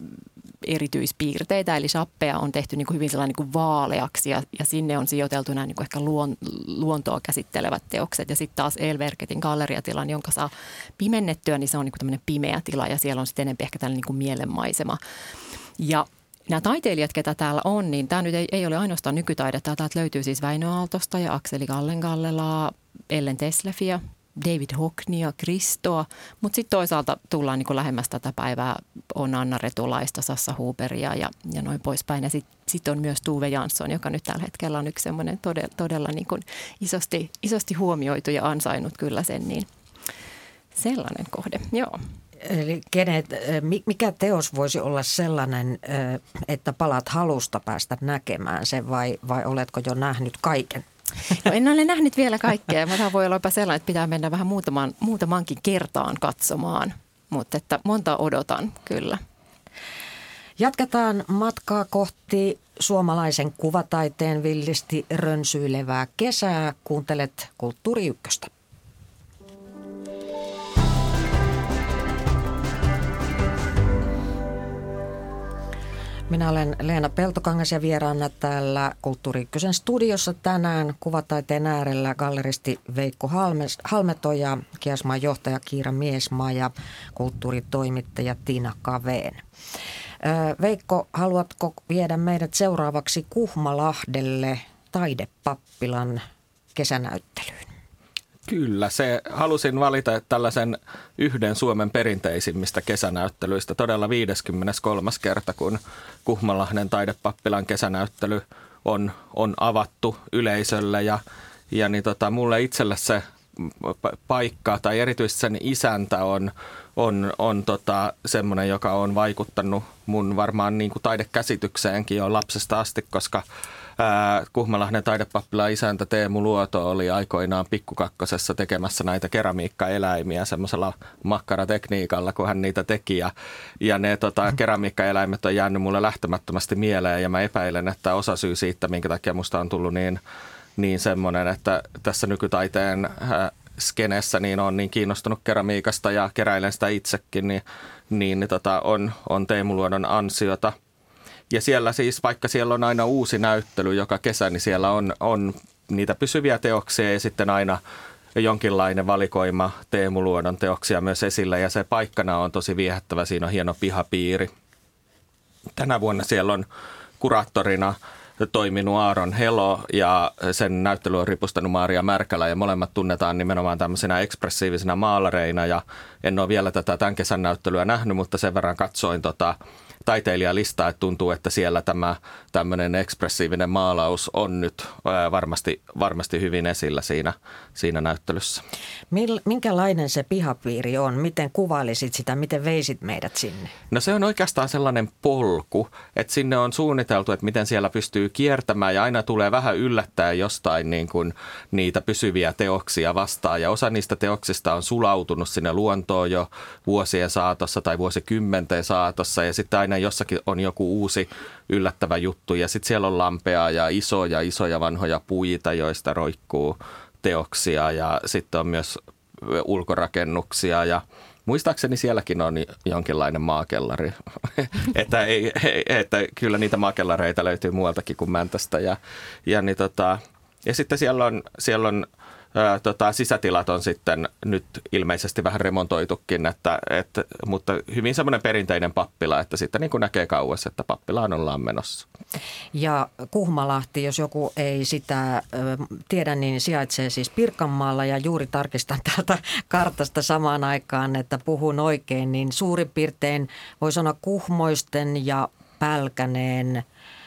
erityispiirteitä. Eli Chappea on tehty niin kuin hyvin sellainen niin kuin vaaleaksi ja, ja sinne on sijoiteltu nämä niin kuin ehkä luon, luontoa käsittelevät teokset. Ja sitten taas Elverketin galleriatilan, jonka saa pimennettyä, niin se on niin kuin tämmöinen pimeä tila ja siellä on sitten enemmän ehkä tällainen niin kuin mielenmaisema. Ja nämä taiteilijat, ketä täällä on, niin tämä nyt ei, ei ole ainoastaan nykytaidetta. Täältä löytyy siis Väinö Aaltosta ja Akseli Gallengallelaa, Ellen Teslefia, David Hockneya, Kristoa, mutta sitten toisaalta tullaan niin kuin lähemmäs tätä päivää, on Anna Retulaista, Sassa Huberia ja, ja noin poispäin. Ja sitten sit on myös Tuve Jansson, joka nyt tällä hetkellä on yksi semmoinen todella, todella niin kuin isosti, isosti huomioitu ja ansainnut kyllä sen, niin sellainen kohde, joo. Eli kenet, mikä teos voisi olla sellainen, että palat halusta päästä näkemään sen vai, vai oletko jo nähnyt kaiken? No en ole nähnyt vielä kaikkea. Mä voi olla jopa sellainen, että pitää mennä vähän muutaman, muutamankin kertaan katsomaan, mutta että monta odotan kyllä. Jatketaan matkaa kohti suomalaisen kuvataiteen villisti rönsyilevää kesää. Kuuntelet Kulttuuri Ykköstä. Minä olen Leena Peltokangas ja vieraana täällä Kulttuuri Ykkösen studiossa tänään kuvataiteen äärellä galleristi Veikko Halmeto ja Kiasman johtaja Kiira Miesmaa ja kulttuuritoimittaja Tiina Cavén. Veikko, haluatko viedä meidät seuraavaksi Kuhmalahdelle Taidepappilan kesänäyttelyyn? Kyllä, se halusin valita tällaisen yhden Suomen perinteisimmistä kesänäyttelyistä. Todella viideskymmeneskolmas kerta, kun Kuhmalahden Taidepappilan kesänäyttely on, on avattu yleisölle. Ja, ja niin tota, mulle itselle se paikka tai erityisesti sen isäntä on, on, on tota, semmoinen, joka on vaikuttanut mun varmaan niin kuin taidekäsitykseenkin jo lapsesta asti, koska ää, Kuhmalahden taidepappilan isäntä Teemu Luoto oli aikoinaan Pikkukakkosessa tekemässä näitä keramiikkaeläimiä semmoisella makkaratekniikalla, kun hän niitä teki. Ja, ja ne tota, keramiikkaeläimet on jäänyt mulle lähtemättömästi mieleen ja mä epäilen, että osa syy siitä, minkä takia musta on tullut niin, niin semmoinen, että tässä nykytaiteen ää, skeneessä niin on niin kiinnostunut keramiikasta ja keräilen sitä itsekin, niin, niin, niin tota, on, on Teemu Luodon ansiota. Ja siellä siis, vaikka siellä on aina uusi näyttely joka kesä, niin siellä on, on niitä pysyviä teoksia ja sitten aina jonkinlainen valikoima Teemu Luodon teoksia myös esillä. Ja se paikkana on tosi viehättävä, siinä on hieno pihapiiri. Tänä vuonna siellä on kuraattorina toiminut Aaron Helo ja sen näyttely on ripustanut Maria Märkälä ja molemmat tunnetaan nimenomaan tämmöisenä ekspressiivisenä maalareina ja en ole vielä tätä tämän kesän näyttelyä nähnyt, mutta sen verran katsoin tota taiteilijalistaa, että tuntuu, että siellä tämä tämmöinen ekspressiivinen maalaus on nyt ää, varmasti, varmasti hyvin esillä siinä, siinä näyttelyssä. Minkälainen se pihapiiri on? Miten kuvailisit sitä? Miten veisit meidät sinne? No se on oikeastaan sellainen polku, että sinne on suunniteltu, että miten siellä pystyy kiertämään ja aina tulee vähän yllättää jostain niin kuin niitä pysyviä teoksia vastaan. Ja osa niistä teoksista on sulautunut sinne luontoon jo vuosien saatossa tai vuosikymmenten saatossa ja sitten aina jossakin on joku uusi yllättävä juttu ja sitten siellä on lampeaa ja isoja, isoja vanhoja puita, joista roikkuu teoksia ja sitten on myös ulkorakennuksia ja muistaakseni sielläkin on jonkinlainen maakellari, että, ei, että kyllä niitä maakellareita löytyy muualtakin kuin Mäntästä ja, ja, niin tota, ja sitten siellä on, siellä on Ää, tota, sisätilat on sitten nyt ilmeisesti vähän remontoitukin, että, että, mutta hyvin semmoinen perinteinen pappila, että sitten niin kuin näkee kauas, että pappilaan ollaan menossa. Ja Kuhmalahti, jos joku ei sitä ö, tiedä, niin sijaitsee siis Pirkanmaalla ja juuri tarkistan täältä kartasta samaan aikaan, että puhun oikein, niin suurin piirtein voi sanoa Kuhmoisten ja Pälkäneen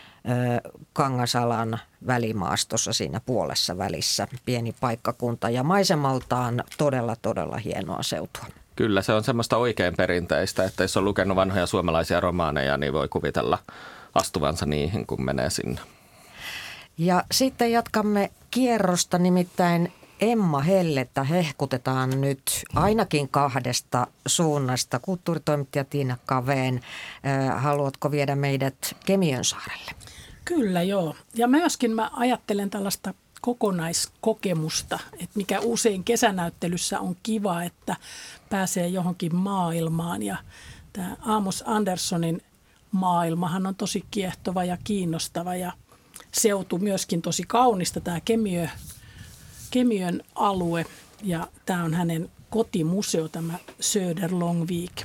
Kangasalan välimaastossa siinä puolessa välissä pieni paikkakunta ja maisemaltaan todella, todella hienoa seutua. Kyllä, se on semmoista oikein perinteistä, että jos on lukenut vanhoja suomalaisia romaaneja, niin voi kuvitella astuvansa niihin, kun menee sinne. Ja sitten jatkamme kierrosta, nimittäin Emma Hellettä hehkutetaan nyt ainakin kahdesta suunnasta. Kulttuuritoimittaja Tiina Cavén, haluatko viedä meidät Kemiönsaarelle? Kyllä joo. Ja myöskin mä ajattelen tällaista kokonaiskokemusta, että mikä usein kesänäyttelyssä on kiva, että pääsee johonkin maailmaan. Ja tämä Amos Anderssonin maailmahan on tosi kiehtova ja kiinnostava ja seutu myöskin tosi kaunista, tämä Kemiö, Kemiön alue. Ja tämä on hänen kotimuseo, tämä Söderlångvik.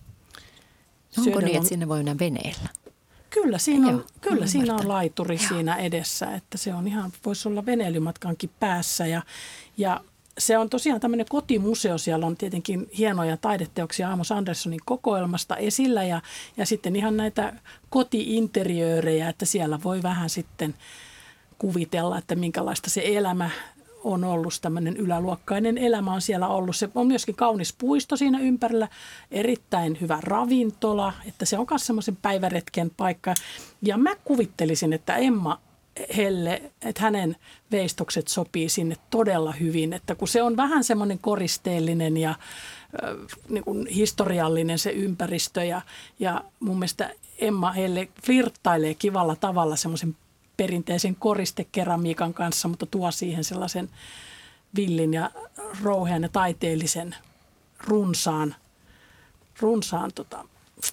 Onko niin, että sinne voi mennä veneellä? Kyllä siinä on, Joo, kyllä siinä on laituri Joo. siinä edessä, että se on ihan, voisi olla veneilymatkankin päässä ja, ja se on tosiaan tämmöinen kotimuseo, siellä on tietenkin hienoja taideteoksia Amos Anderssonin kokoelmasta esillä ja, ja sitten ihan näitä koti-interiöörejä, että siellä voi vähän sitten kuvitella, että minkälaista se elämä on ollut, tämmöinen yläluokkainen elämä on siellä ollut. Se on myöskin kaunis puisto siinä ympärillä, erittäin hyvä ravintola, että se on myös semmoisen päiväretken paikka. Ja mä kuvittelisin, että Emma Helle, että hänen veistokset sopii sinne todella hyvin, että kun se on vähän semmoinen koristeellinen ja äh, niin kuin historiallinen se ympäristö ja, ja mun mielestä Emma Helle flirttailee kivalla tavalla semmoisen perinteisen koristekeramiikan kanssa, mutta tuo siihen sellaisen villin ja rouhean ja taiteellisen runsaan, runsaan tota,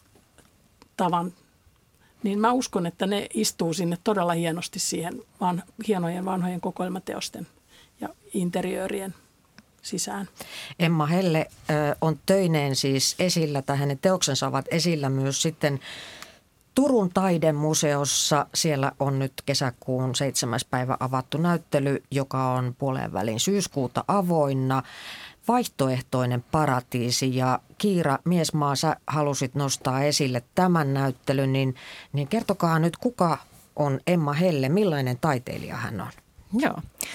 tavan. Niin mä uskon, että ne istuu sinne todella hienosti siihen van, hienojen vanhojen kokoelmateosten ja interiöörien sisään. Emma Helle ö, on töineen siis esillä, tai hänen teoksensa ovat esillä myös sitten Turun taidemuseossa. Siellä on nyt kesäkuun seitsemäs päivä avattu näyttely, joka on puoleen välin syyskuuta avoinna. Vaihtoehtoinen paratiisi. Ja Kiira Miesmaa, sä halusit nostaa esille tämän näyttelyn, niin, niin kertokaa nyt, kuka on Emma Helle, millainen taiteilija hän on? Joo.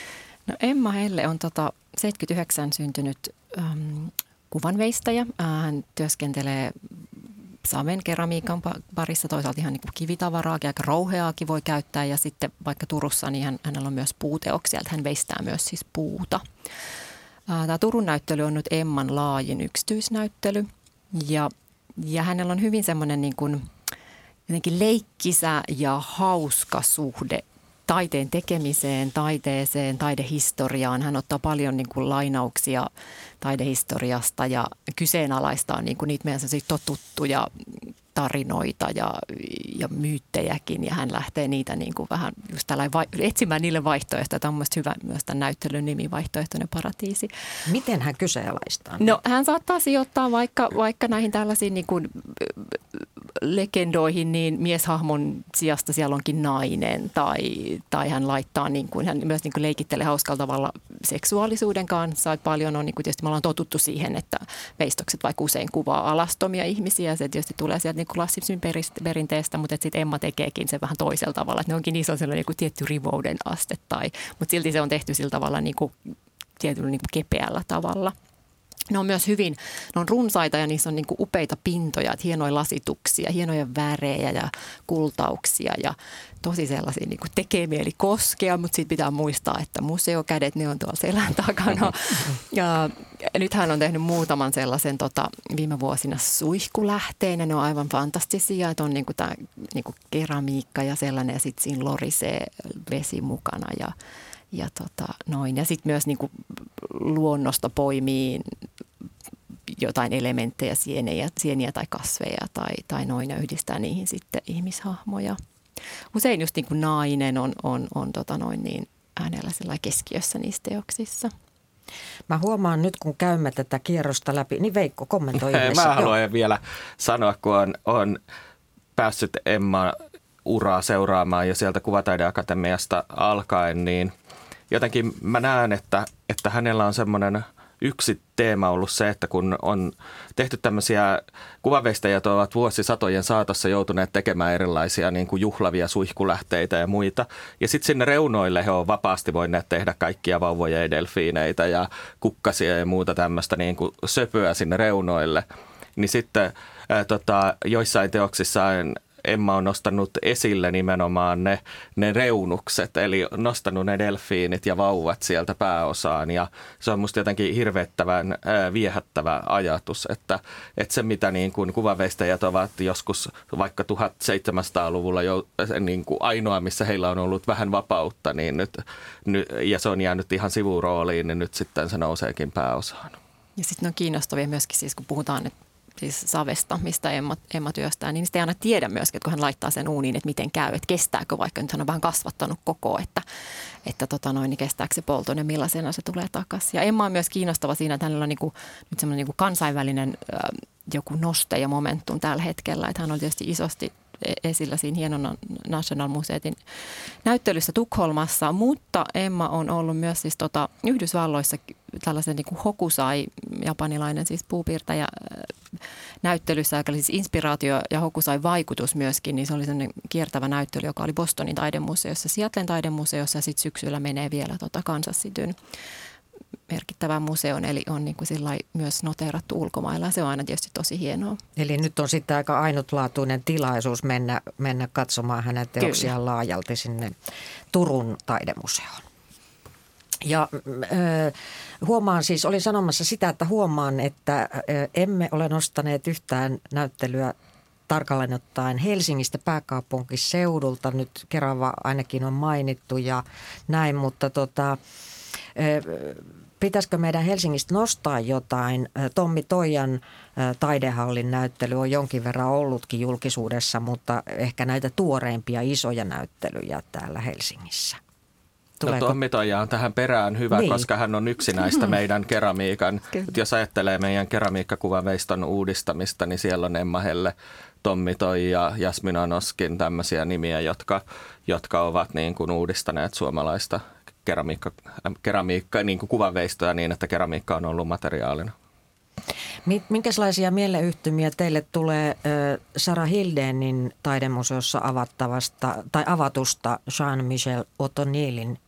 No Emma Helle on tota seitsemänkymmentäyhdeksän syntynyt ähm, kuvanveistäjä. Hän työskentelee saven keramiikan parissa, toisaalta ihan niin kuin kivitavaraakin, aika rouheaakin voi käyttää. Ja sitten vaikka Turussa, niin hän, hänellä on myös puuteoksia, että hän veistää myös siis puuta. Tämä Turun näyttely on nyt Emman laajin yksityisnäyttely ja, ja hänellä on hyvin semmoinen niin kuin jotenkin leikkisä ja hauska suhde taiteen tekemiseen, taiteeseen, taidehistoriaan. Hän ottaa paljon niin kuin lainauksia taidehistoriasta ja kyseenalaistaa niin kuin niitä meidän totuttuja tarinoita ja, ja myyttejäkin. Ja hän lähtee niitä niin kuin vähän just vai, etsimään niille vaihtoehtoja. Tämä on mielestäni hyvä myös tämän näyttelyn nimi, Vaihtoehtoinen paratiisi. Miten hän kyseenalaistaa? No hän saattaa sijoittaa vaikka, vaikka näihin tällaisiin niin kuin legendoihin, niin mieshahmon sijasta siellä onkin nainen tai, tai hän laittaa, niin kuin, hän myös niin kuin leikittelee hauskalla tavalla seksuaalisuuden kanssa. Että paljon on, niin kuin tietysti me ollaan totuttu siihen, että veistokset vaikka usein kuvaa alastomia ihmisiä. Se tietysti tulee sieltä niin kuin klassismin perinteestä, mutta sitten Emma tekeekin sen vähän toisella tavalla. Että ne onkin iso sellainen niin kuin tietty rivouden aste, tai, mutta silti se on tehty sillä tavalla niin kuin, tietyllä niin kuin kepeällä tavalla. Ne on myös hyvin, ne on runsaita ja niissä on niin kuin upeita pintoja, että hienoja lasituksia, hienoja värejä ja kultauksia ja tosi sellaisia niin kuin tekee mieli koskea, mutta sitten pitää muistaa, että museokädet, ne on tuolla selän takana. Ja nyt hän on tehnyt muutaman sellaisen tota, viime vuosina suihkulähteinä, ne on aivan fantastisia, että on niin kuin tämä niin kuin keramiikka ja sellainen ja sitten siinä lorisee vesi mukana ja Ja, tota, noin. Ja sitten myös niinku luonnosta poimii jotain elementtejä, sieniä, sieniä tai kasveja tai, tai noin ja yhdistää niihin sitten ihmishahmoja. Usein just niinku nainen on, on, on tota noin niin, hänellä keskiössä niissä teoksissa. Mä huomaan nyt, kun käymme tätä kierrosta läpi, niin Veikko kommentoi yhdessä. Mä haluan Joo. vielä sanoa, kun on, on päässyt Emma uraa seuraamaan jo sieltä Kuvataideakatemiasta alkaen, niin jotenkin mä näen, että, että hänellä on semmoinen yksi teema ollut se, että kun on tehty tämmöisiä, kuvanveistäjät ovat vuosisatojen saatossa joutuneet tekemään erilaisia niin kuin juhlavia suihkulähteitä ja muita. Ja sitten sinne reunoille he on vapaasti voineet tehdä kaikkia vauvoja ja delfiineitä ja kukkasia ja muuta tämmöistä niin kuin söpöä sinne reunoille. Niin sitten ää, tota, joissain teoksissaan Emma on nostanut esille nimenomaan ne, ne reunukset, eli nostanut ne delfiinit ja vauvat sieltä pääosaan. Ja se on musta jotenkin hirvettävän ää, viehättävä ajatus, että, että se mitä niin kuin kuvanveistäjät ovat joskus vaikka tuhatseitsemänsataaluvulla jo, niin kuin ainoa, missä heillä on ollut vähän vapautta, niin nyt, nyt, ja se on jäänyt ihan sivurooliin, niin nyt sitten se nouseekin pääosaan. Ja sitten on kiinnostavia myöskin siis, kun puhutaan, että siis savesta, mistä Emma, Emma työstää, niin sitä ei aina tiedä myöskin, että kun hän laittaa sen uuniin, että miten käy, että kestääkö, vaikka nyt hän on vähän kasvattanut koko, että, että tota noin, niin kestääkö se polton ja millaisena se tulee takaisin. Ja Emma on myös kiinnostava siinä, että hänellä on niinku, nyt semmoinen niinku kansainvälinen äh, joku noste ja momentum tällä hetkellä, että hän on tietysti isosti esillä siinä hienon National Museetin näyttelyssä Tukholmassa, mutta Emma on ollut myös siis tota Yhdysvalloissa tällaisen niin kuin hokusai, japanilainen siis puupiirtäjä näyttelyssä, joka oli siis inspiraatio ja hokusai vaikutus myöskin, niin se oli sellainen kiertävä näyttely, joka oli Bostonin taidemuseossa, Seattlen taidemuseossa ja sitten syksyllä menee vielä tota Kansas Cityn merkittävään museoon, eli on niin kuin sillai myös noteerattu ulkomailla. Se on aina tietysti tosi hienoa. Eli nyt on sitten aika ainutlaatuinen tilaisuus mennä, mennä katsomaan hänen teoksiaan Kyllä. laajalti sinne Turun taidemuseoon. Ja äh, huomaan siis, olin sanomassa sitä, että huomaan, että äh, emme ole nostaneet yhtään näyttelyä tarkalleen ottaen Helsingistä pääkaupunkiseudulta. Nyt Kerava ainakin on mainittu ja näin, mutta tota... Äh, Pitäisikö meidän Helsingistä nostaa jotain? Tommi Toijan taidehallin näyttely on jonkin verran ollutkin julkisuudessa, mutta ehkä näitä tuoreimpia isoja näyttelyjä täällä Helsingissä. Tuleeko? No Tommi Toija on tähän perään hyvä, niin. koska hän on yksi näistä meidän keramiikan. Jos ajattelee meidän keramiikkakuvaveiston uudistamista, niin siellä on Emma Helle, Tommi Toija, Jasmina Noskin, tämmöisiä nimiä, jotka, jotka ovat niin kuin uudistaneet suomalaista keramiikka, keramiikka niin kuin kuvanveistoja niin, että keramiikka on ollut materiaalina. Minkälaisia mieleyhtymiä teille tulee Sarah Hildenin taidemuseossa avattavasta tai avatusta Jean-Michel O'Donnellin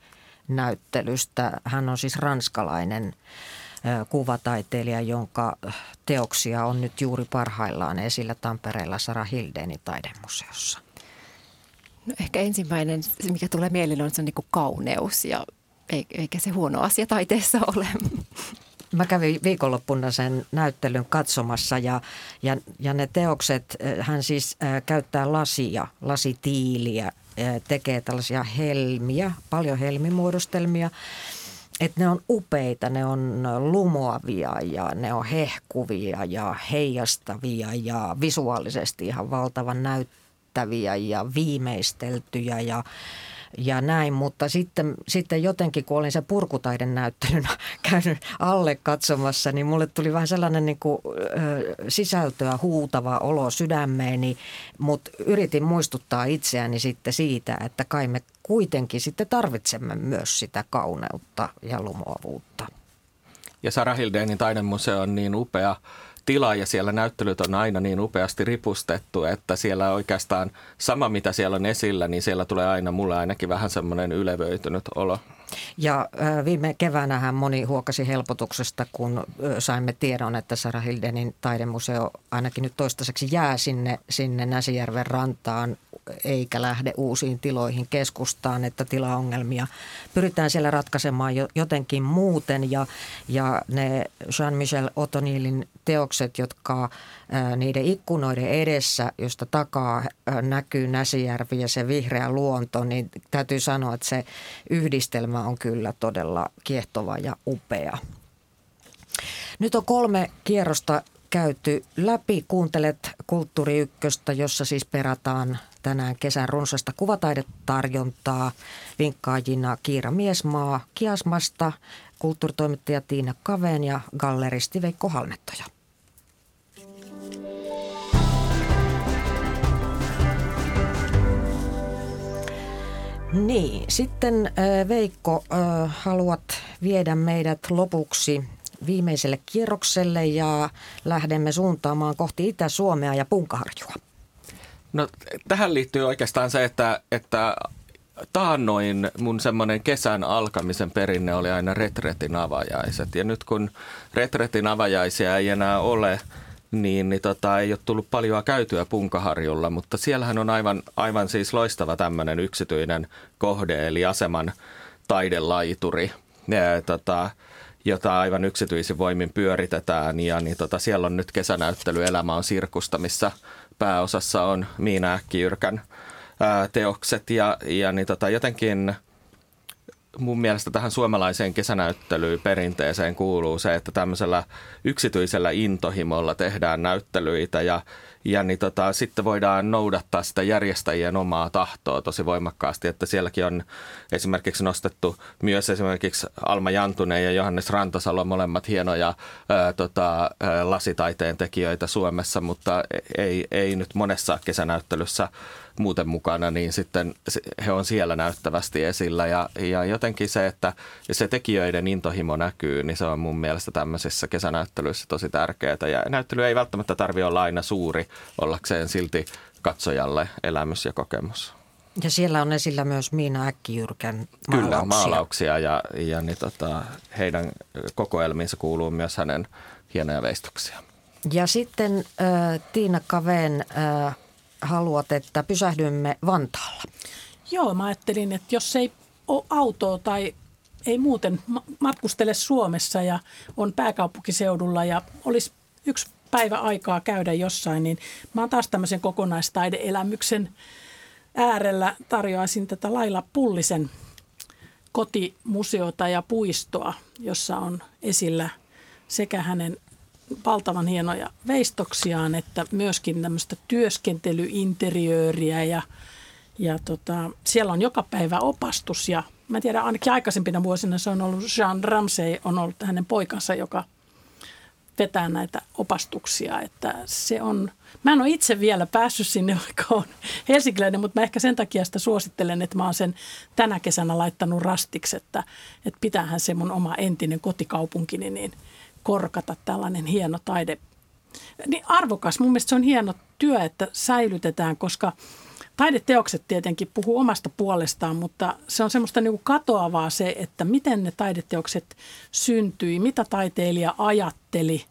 näyttelystä. Hän on siis ranskalainen kuvataiteilija, jonka teoksia on nyt juuri parhaillaan esillä Tampereella Sarah Hildenin taidemuseossa. No ehkä ensimmäinen, mikä tulee mieleen, on se niin kuin kauneus ja eikä se huono asia taiteessa ole. Mä kävin viikonloppuna sen näyttelyn katsomassa ja, ja, ja ne teokset, hän siis äh, käyttää lasia, lasitiiliä, äh, tekee tällaisia helmiä, paljon helmimuodostelmia. Että ne on upeita, ne on lumoavia ja ne on hehkuvia ja heijastavia ja visuaalisesti ihan valtavan näyttäviä ja viimeisteltyjä ja Ja näin, mutta sitten, sitten jotenkin, kun olin sen purkutaiden näyttelyn käynyt alle katsomassa, niin mulle tuli vähän sellainen niin kuin, ö, sisältöä huutava olo sydämeeni, mutta yritin muistuttaa itseäni sitten siitä, että kai me kuitenkin sitten tarvitsemme myös sitä kauneutta ja lumoavuutta. Ja Sarah Hildenin taidemuseo on niin upea tila ja siellä näyttelyt on aina niin upeasti ripustettu, että siellä oikeastaan sama mitä siellä on esillä, niin siellä tulee aina mulle ainakin vähän semmoinen ylevöitynyt olo. Ja viime keväänähän moni huokasi helpotuksesta, kun saimme tiedon, että Sarah Hildenin taidemuseo ainakin nyt toistaiseksi jää sinne, sinne Näsijärven rantaan eikä lähde uusiin tiloihin keskustaan, että tilaongelmia pyritään siellä ratkaisemaan jotenkin muuten. Ja, ja ne Jean-Michel O'Tonnellin teokset, jotka ää, niiden ikkunoiden edessä, josta takaa ää, näkyy Näsijärvi ja se vihreä luonto, niin täytyy sanoa, että se yhdistelmä on kyllä todella kiehtova ja upea. Nyt on kolme kierrosta käyty läpi. Kuuntelet Kulttuuri Ykköstä, jossa siis perataan tänään kesän runsasta kuvataidetarjontaa. Vinkkaajina Kiira Miesmaa Kiasmasta, kulttuuritoimittaja Tiina Cavén ja galleristi Veikko Halmettoja. Niin, sitten Veikko, haluat viedä meidät lopuksi viimeiselle kierrokselle ja lähdemme suuntaamaan kohti Itä-Suomea ja Punkaharjua. No tähän liittyy oikeastaan se, että, että taannoin mun semmoinen kesän alkamisen perinne oli aina retretin avajaiset. Ja nyt kun retretin avajaisia ei enää ole, niin, niin tota, ei ole tullut paljon käytyä Punkaharjulla, mutta siellähän on aivan, aivan siis loistava tämmöinen yksityinen kohde, eli aseman taidelaituri, ja, tota, jota aivan yksityisin voimin pyöritetään. Ja niin, tota, siellä on nyt kesänäyttely Elämä on sirkusta, missä pääosassa on Miina Äkkijyrkän ää, teokset ja, ja niin, tota, jotenkin mun mielestä tähän suomalaiseen kesänäyttelyyn perinteeseen kuuluu se, että tämmöisellä yksityisellä intohimolla tehdään näyttelyitä ja, ja niin tota, sitten voidaan noudattaa sitä järjestäjien omaa tahtoa tosi voimakkaasti, että sielläkin on esimerkiksi nostettu myös esimerkiksi Alma Jantunen ja Johannes Rantasalo, molemmat hienoja ää, tota, ää, lasitaiteen tekijöitä Suomessa, mutta ei, ei nyt monessa kesänäyttelyssä muuten mukana, niin sitten he on siellä näyttävästi esillä ja, ja jotenkin se, että se tekijöiden intohimo näkyy, niin se on mun mielestä tämmöisissä kesänäyttelyissä tosi tärkeää. Ja näyttely ei välttämättä tarvitse olla aina suuri ollakseen silti katsojalle elämys ja kokemus. Ja siellä on esillä myös Miina Äkkijyrkän maalauksia. Kyllä, maalauksia ja, ja niin tota, heidän kokoelmiinsa kuuluu myös hänen hienoja veistoksia. Ja sitten äh, Tiina Cavén, äh, haluat, että pysähdymme Vantaalla. Joo, mä ajattelin, että jos ei ole autoa tai ei muuten matkustele Suomessa ja on pääkaupunkiseudulla ja olisi yksi päivä aikaa käydä jossain, niin mä oon taas tämmöisen kokonaistaideelämyksen äärellä. Tarjoaisin tätä Laila Pullisen kotimuseota ja puistoa, jossa on esillä sekä hänen valtavan hienoja veistoksiaan, että myöskin tämmöistä työskentelyinteriööriä ja, ja tota, siellä on joka päivä opastus ja mä tiedän ainakin aikaisempina vuosina se on ollut Jean Ramsey, on ollut hänen poikansa, joka vetää näitä opastuksia, että se on, mä en ole itse vielä päässyt sinne, vaikka on helsinkiläinen, mutta mä ehkä sen takia sitä suosittelen, että mä oon sen tänä kesänä laittanut rastiksi, että, että pitäähän se mun oma entinen kotikaupunkini niin korkata tällainen hieno taide. Niin arvokas. Mun mielestä se on hieno työ, että säilytetään, koska Taideteokset tietenkin puhuu omasta puolestaan, mutta se on semmoista niin kuin katoavaa se, että miten ne taideteokset syntyi, mitä taiteilija ajatteli,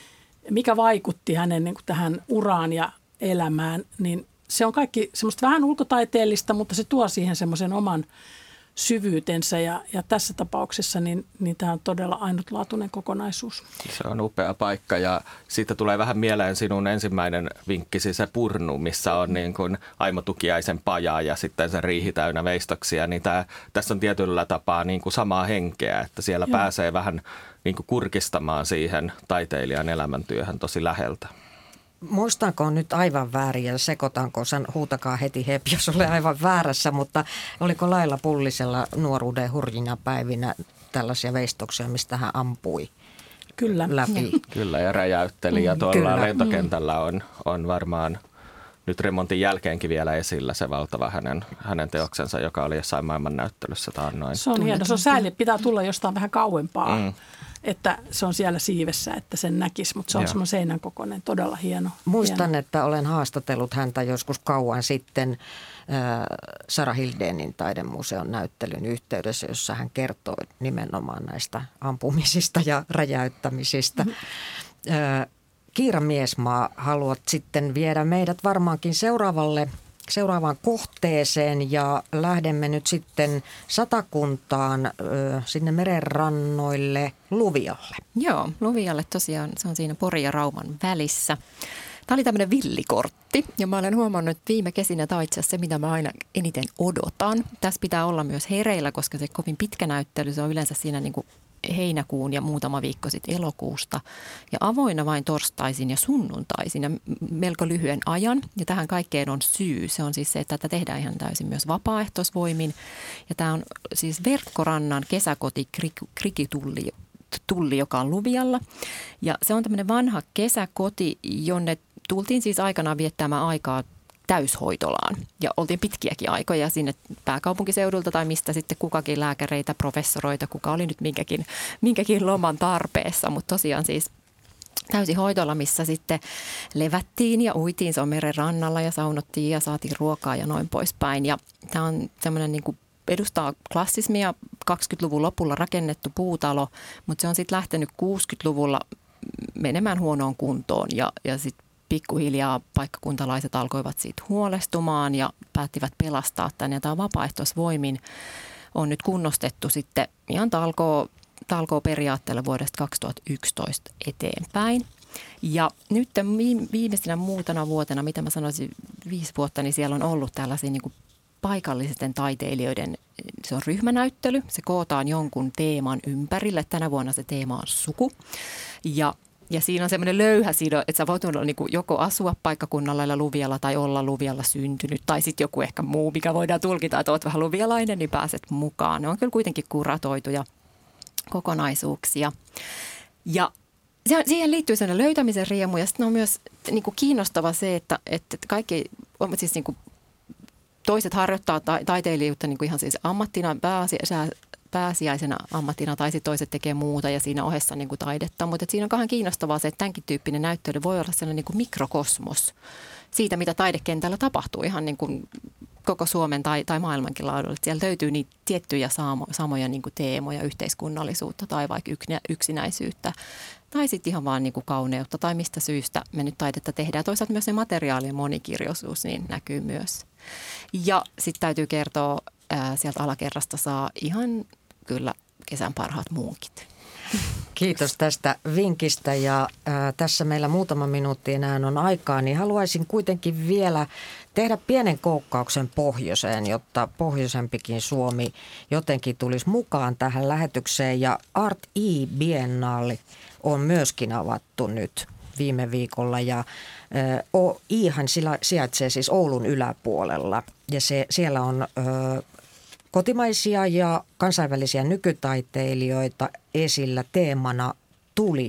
mikä vaikutti hänen niin kuin tähän uraan ja elämään, niin se on kaikki semmoista vähän ulkotaiteellista, mutta se tuo siihen semmoisen oman syvyytensä ja, ja tässä tapauksessa niin, niin tämä on todella ainutlaatuinen kokonaisuus. Se on upea paikka ja siitä tulee vähän mieleen sinun ensimmäinen vinkkisi se Purnu, missä on niin kuin Aimo Tukiaisen paja ja sitten se riihi täynnä veistoksia. Niin tämä, tässä on tietyllä tapaa niin kuin samaa henkeä, että siellä Joo. pääsee vähän niin kuin kurkistamaan siihen taiteilijan elämäntyöhön tosi läheltä. Muistanko nyt aivan väärin ja sekoitanko, san, huutakaa heti hep, jos olen aivan väärässä, mutta oliko Laila Pullisella nuoruuden hurjina päivinä tällaisia veistoksia, mistä hän ampui Kyllä. läpi? Kyllä ja räjäytteli ja tuolla Kyllä. lentokentällä on, on varmaan nyt remontin jälkeenkin vielä esillä se valtava hänen, hänen teoksensa, joka oli jossain maailmannäyttelyssä taannoin. Se on hieno, se on sääli, pitää tulla jostain vähän kauempaa. Mm. Että se on siellä siivessä, että sen näkisi, mutta se on Joo. semmoinen seinän kokoinen, todella hieno. Muistan, hieno. että olen haastatellut häntä joskus kauan sitten äh, Sara Hildénin taidemuseon näyttelyn yhteydessä, jossa hän kertoi nimenomaan näistä ampumisista ja räjäyttämisistä. Mm-hmm. Äh, Kiira Miesmaa, haluat sitten viedä meidät varmaankin seuraavalle Seuraavaan kohteeseen ja lähdemme nyt sitten Satakuntaan sinne merenrannoille Luvialle. Joo, Luvialle tosiaan, se on siinä Porin ja Rauman välissä. Tämä oli tämmöinen villikortti ja mä olen huomannut, että viime kesinä tämä on itse asiassa se, mitä mä aina eniten odotan. Tässä pitää olla myös hereillä, koska se kovin pitkä näyttely, se on yleensä siinä niin kuin heinäkuun ja muutama viikko sitten elokuusta. Ja avoinna vain torstaisin ja sunnuntaisin ja melko lyhyen ajan. Ja tähän kaikkeen on syy. Se on siis se, että tätä tehdään ihan täysin myös vapaaehtoisvoimin. Ja tämä on siis Verkkorannan kesäkoti Krikitulli, tulli, joka on Luvialla. Ja se on tämmöinen vanha kesäkoti, jonne tultiin siis aikanaan viettämään aikaa täyshoitolaan. Ja oltiin pitkiäkin aikoja sinne pääkaupunkiseudulta tai mistä sitten kukakin lääkäreitä, professoroita, kuka oli nyt minkäkin, minkäkin loman tarpeessa. Mutta tosiaan siis täysihoitola, missä sitten levättiin ja uitiin. Se on meren rannalla ja saunottiin ja saatiin ruokaa ja noin poispäin. Ja tämä on semmoinen niin kuin edustaa klassismia, kaksikymmentäluvun lopulla rakennettu puutalo, mutta se on sitten lähtenyt kuusikymmentäluvulla menemään huonoon kuntoon ja, ja sitten pikkuhiljaa paikkakuntalaiset alkoivat siitä huolestumaan ja päättivät pelastaa tänne. Ja tämä vapaaehtoisvoimin on nyt kunnostettu sitten ihan talkoo, talkoo periaatteella vuodesta kaksituhattayksitoista eteenpäin. Ja nyt viimeisenä muutana vuotena, mitä mä sanoisin, viisi vuotta, niin siellä on ollut tällaisia niin kuin paikallisten taiteilijoiden, se on ryhmänäyttely. Se kootaan jonkun teeman ympärille. Tänä vuonna se teema on suku. Ja Ja siinä on semmoinen löyhä sido, että sä voit olla niin kuin joko asua paikkakunnalla ja Luvialla tai olla Luvialla syntynyt. Tai sitten joku ehkä muu, mikä voidaan tulkita, että oot vähän luvialainen, niin pääset mukaan. Ne on kyllä kuitenkin kuratoituja kokonaisuuksia. Ja siihen liittyy sellainen löytämisen riemu ja sitten on myös niin kuin kiinnostava se, että, että kaikki on siis niin kuin toiset harjoittaa ta- taiteilijuutta niin kuin ihan siis ammattina pääasiassa. pääsiäisenä ammattina tai sitten toiset tekee muuta ja siinä ohessa niin kuin taidetta. Mutta siinä on kauhean kiinnostavaa se, että tämänkin tyyppinen näyttely voi olla sellainen niin kuin mikrokosmos siitä, mitä taidekentällä tapahtuu ihan niin kuin koko Suomen tai, tai maailmankin laadulla. Siellä löytyy niitä tiettyjä saamo, samoja niin kuin teemoja, yhteiskunnallisuutta tai vaikka yksinäisyyttä tai sitten ihan vaan niin kuin kauneutta tai mistä syystä me nyt taidetta tehdään. Toisaalta myös se materiaalien monikirjoisuus niin näkyy myös. Ja sitten täytyy kertoa, ää, sieltä alakerrasta saa ihan kyllä kesän parhaat muunkit. Kiitos tästä vinkistä ja ää, tässä meillä muutama minuutti enää on aikaa, niin haluaisin kuitenkin vielä tehdä pienen koukkauksen pohjoiseen, jotta pohjoisempikin Suomi jotenkin tulisi mukaan tähän lähetykseen ja Art E Biennaali on myöskin avattu nyt viime viikolla ja Iihan sijaitsee siis Oulun yläpuolella ja se, siellä on ö, kotimaisia ja kansainvälisiä nykytaiteilijoita esillä teemana tuli.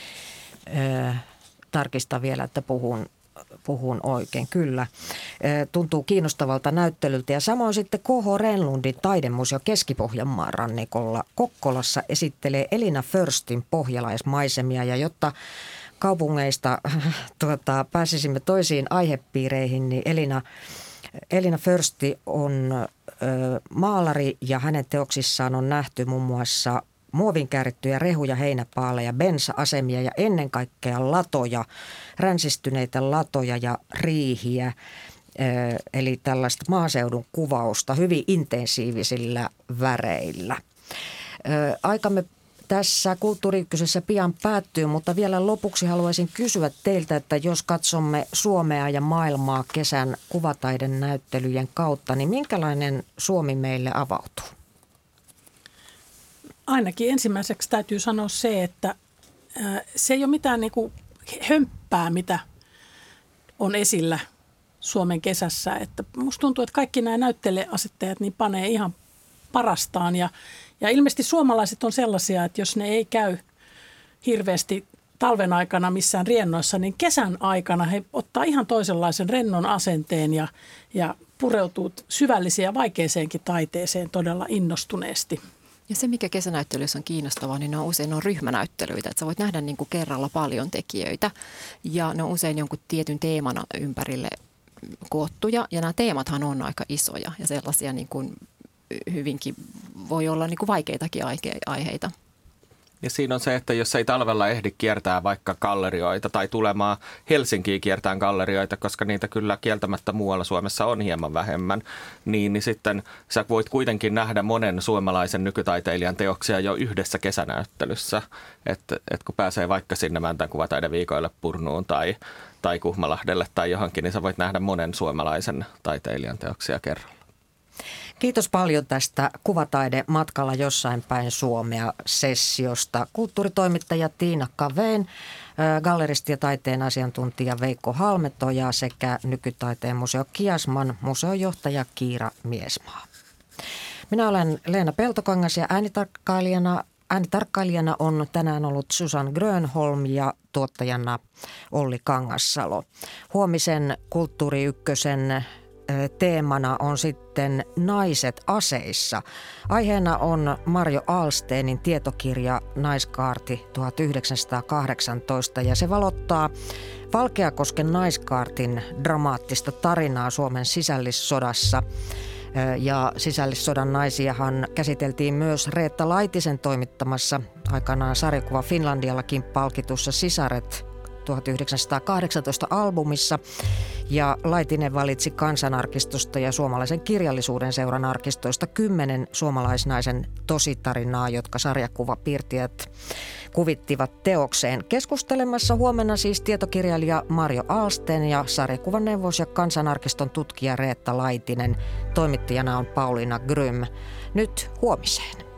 Ö, tarkistan vielä, että puhun, puhun oikein, kyllä. Ö, tuntuu kiinnostavalta näyttelyltä ja samoin sitten K H Renlundin taidemuseo Keski-Pohjanmaan rannikolla Kokkolassa esittelee Elina Förstin pohjalaismaisemia ja jotta kaupungeista tuota, pääsisimme toisiin aihepiireihin, niin Elina, Elina Försti on ö, maalari ja hänen teoksissaan on nähty muun muassa muovin käärittyjä rehuja, heinäpaaleja, bensa-asemia ja ennen kaikkea latoja, ränsistyneitä latoja ja riihiä. Eli tällaista maaseudun kuvausta hyvin intensiivisillä väreillä. Aikamme tässä Kulttuuri Ykkösessä pian päättyy, mutta vielä lopuksi haluaisin kysyä teiltä, että jos katsomme Suomea ja maailmaa kesän kuvataiden näyttelyjen kautta, niin minkälainen Suomi meille avautuu? Ainakin ensimmäiseksi täytyy sanoa se, että se ei ole mitään niin kuin hömppää, mitä on esillä Suomen kesässä. Että musta tuntuu, että kaikki nämä näyttelijäasettajat niin panee ihan parastaan. Ja, ja ilmeisesti suomalaiset on sellaisia, että jos ne ei käy hirveästi talven aikana missään riennoissa, niin kesän aikana he ottaa ihan toisenlaisen rennon asenteen ja, ja pureutuu syvällisiin ja vaikeeseenkin taiteeseen todella innostuneesti. Ja se, mikä kesänäyttelyssä on kiinnostavaa, niin ne on usein on ryhmänäyttelyitä. Että sä voit nähdä niin kuin kerralla paljon tekijöitä ja ne on usein jonkun tietyn teemana ympärille koottuja. Ja nämä teemathan on aika isoja ja sellaisia niin kuin hyvinkin voi olla niin kuin vaikeitakin aiheita. Ja siinä on se, että jos ei talvella ehdi kiertää vaikka gallerioita tai tulemaan Helsinkiin kiertään gallerioita, koska niitä kyllä kieltämättä muualla Suomessa on hieman vähemmän, niin, niin sitten sä voit kuitenkin nähdä monen suomalaisen nykytaiteilijan teoksia jo yhdessä kesänäyttelyssä. Että et kun pääsee vaikka sinne Mäntän kuvataideviikoille Purnuun tai, tai Kuhmalahdelle tai johonkin, niin sä voit nähdä monen suomalaisen taiteilijan teoksia kerralla. Kiitos paljon tästä Kuvataide matkalla jossain päin Suomea -sessiosta. Kulttuuritoimittaja Tiina Cavén, galleristi ja taiteen asiantuntija Veikko Halmetoja sekä Nykytaiteen museo Kiasman museojohtaja Kiira Miesmaa. Minä olen Leena Peltokangas ja äänitarkkailijana, äänitarkkailijana on tänään ollut Susan Grönholm ja tuottajana Olli Kangassalo. Huomisen Kulttuuri Ykkösen teemana on sitten naiset aseissa. Aiheena on Marjo Ahlstenin tietokirja Naiskaarti tuhatyhdeksänsataakahdeksantoista ja se valottaa Valkeakosken naiskaartin dramaattista tarinaa Suomen sisällissodassa. Ja sisällissodan naisiahan käsiteltiin myös Reetta Laitisen toimittamassa aikanaan sarjakuva Finlandiallakin palkitussa Sisaret tuhatyhdeksänsataakahdeksantoista albumissa ja Laitinen valitsi Kansanarkistosta ja Suomalaisen kirjallisuuden seuran arkistoista kymmenen suomalaisnaisen tositarinaa, jotka sarjakuvapiirtijät kuvittivat teokseen. Keskustelemassa huomenna siis tietokirjailija Marjo Ahlsten ja sarjakuvaneuvos ja Kansanarkiston tutkija Reetta Laitinen. Toimittajana on Pauliina Grym. Nyt huomiseen.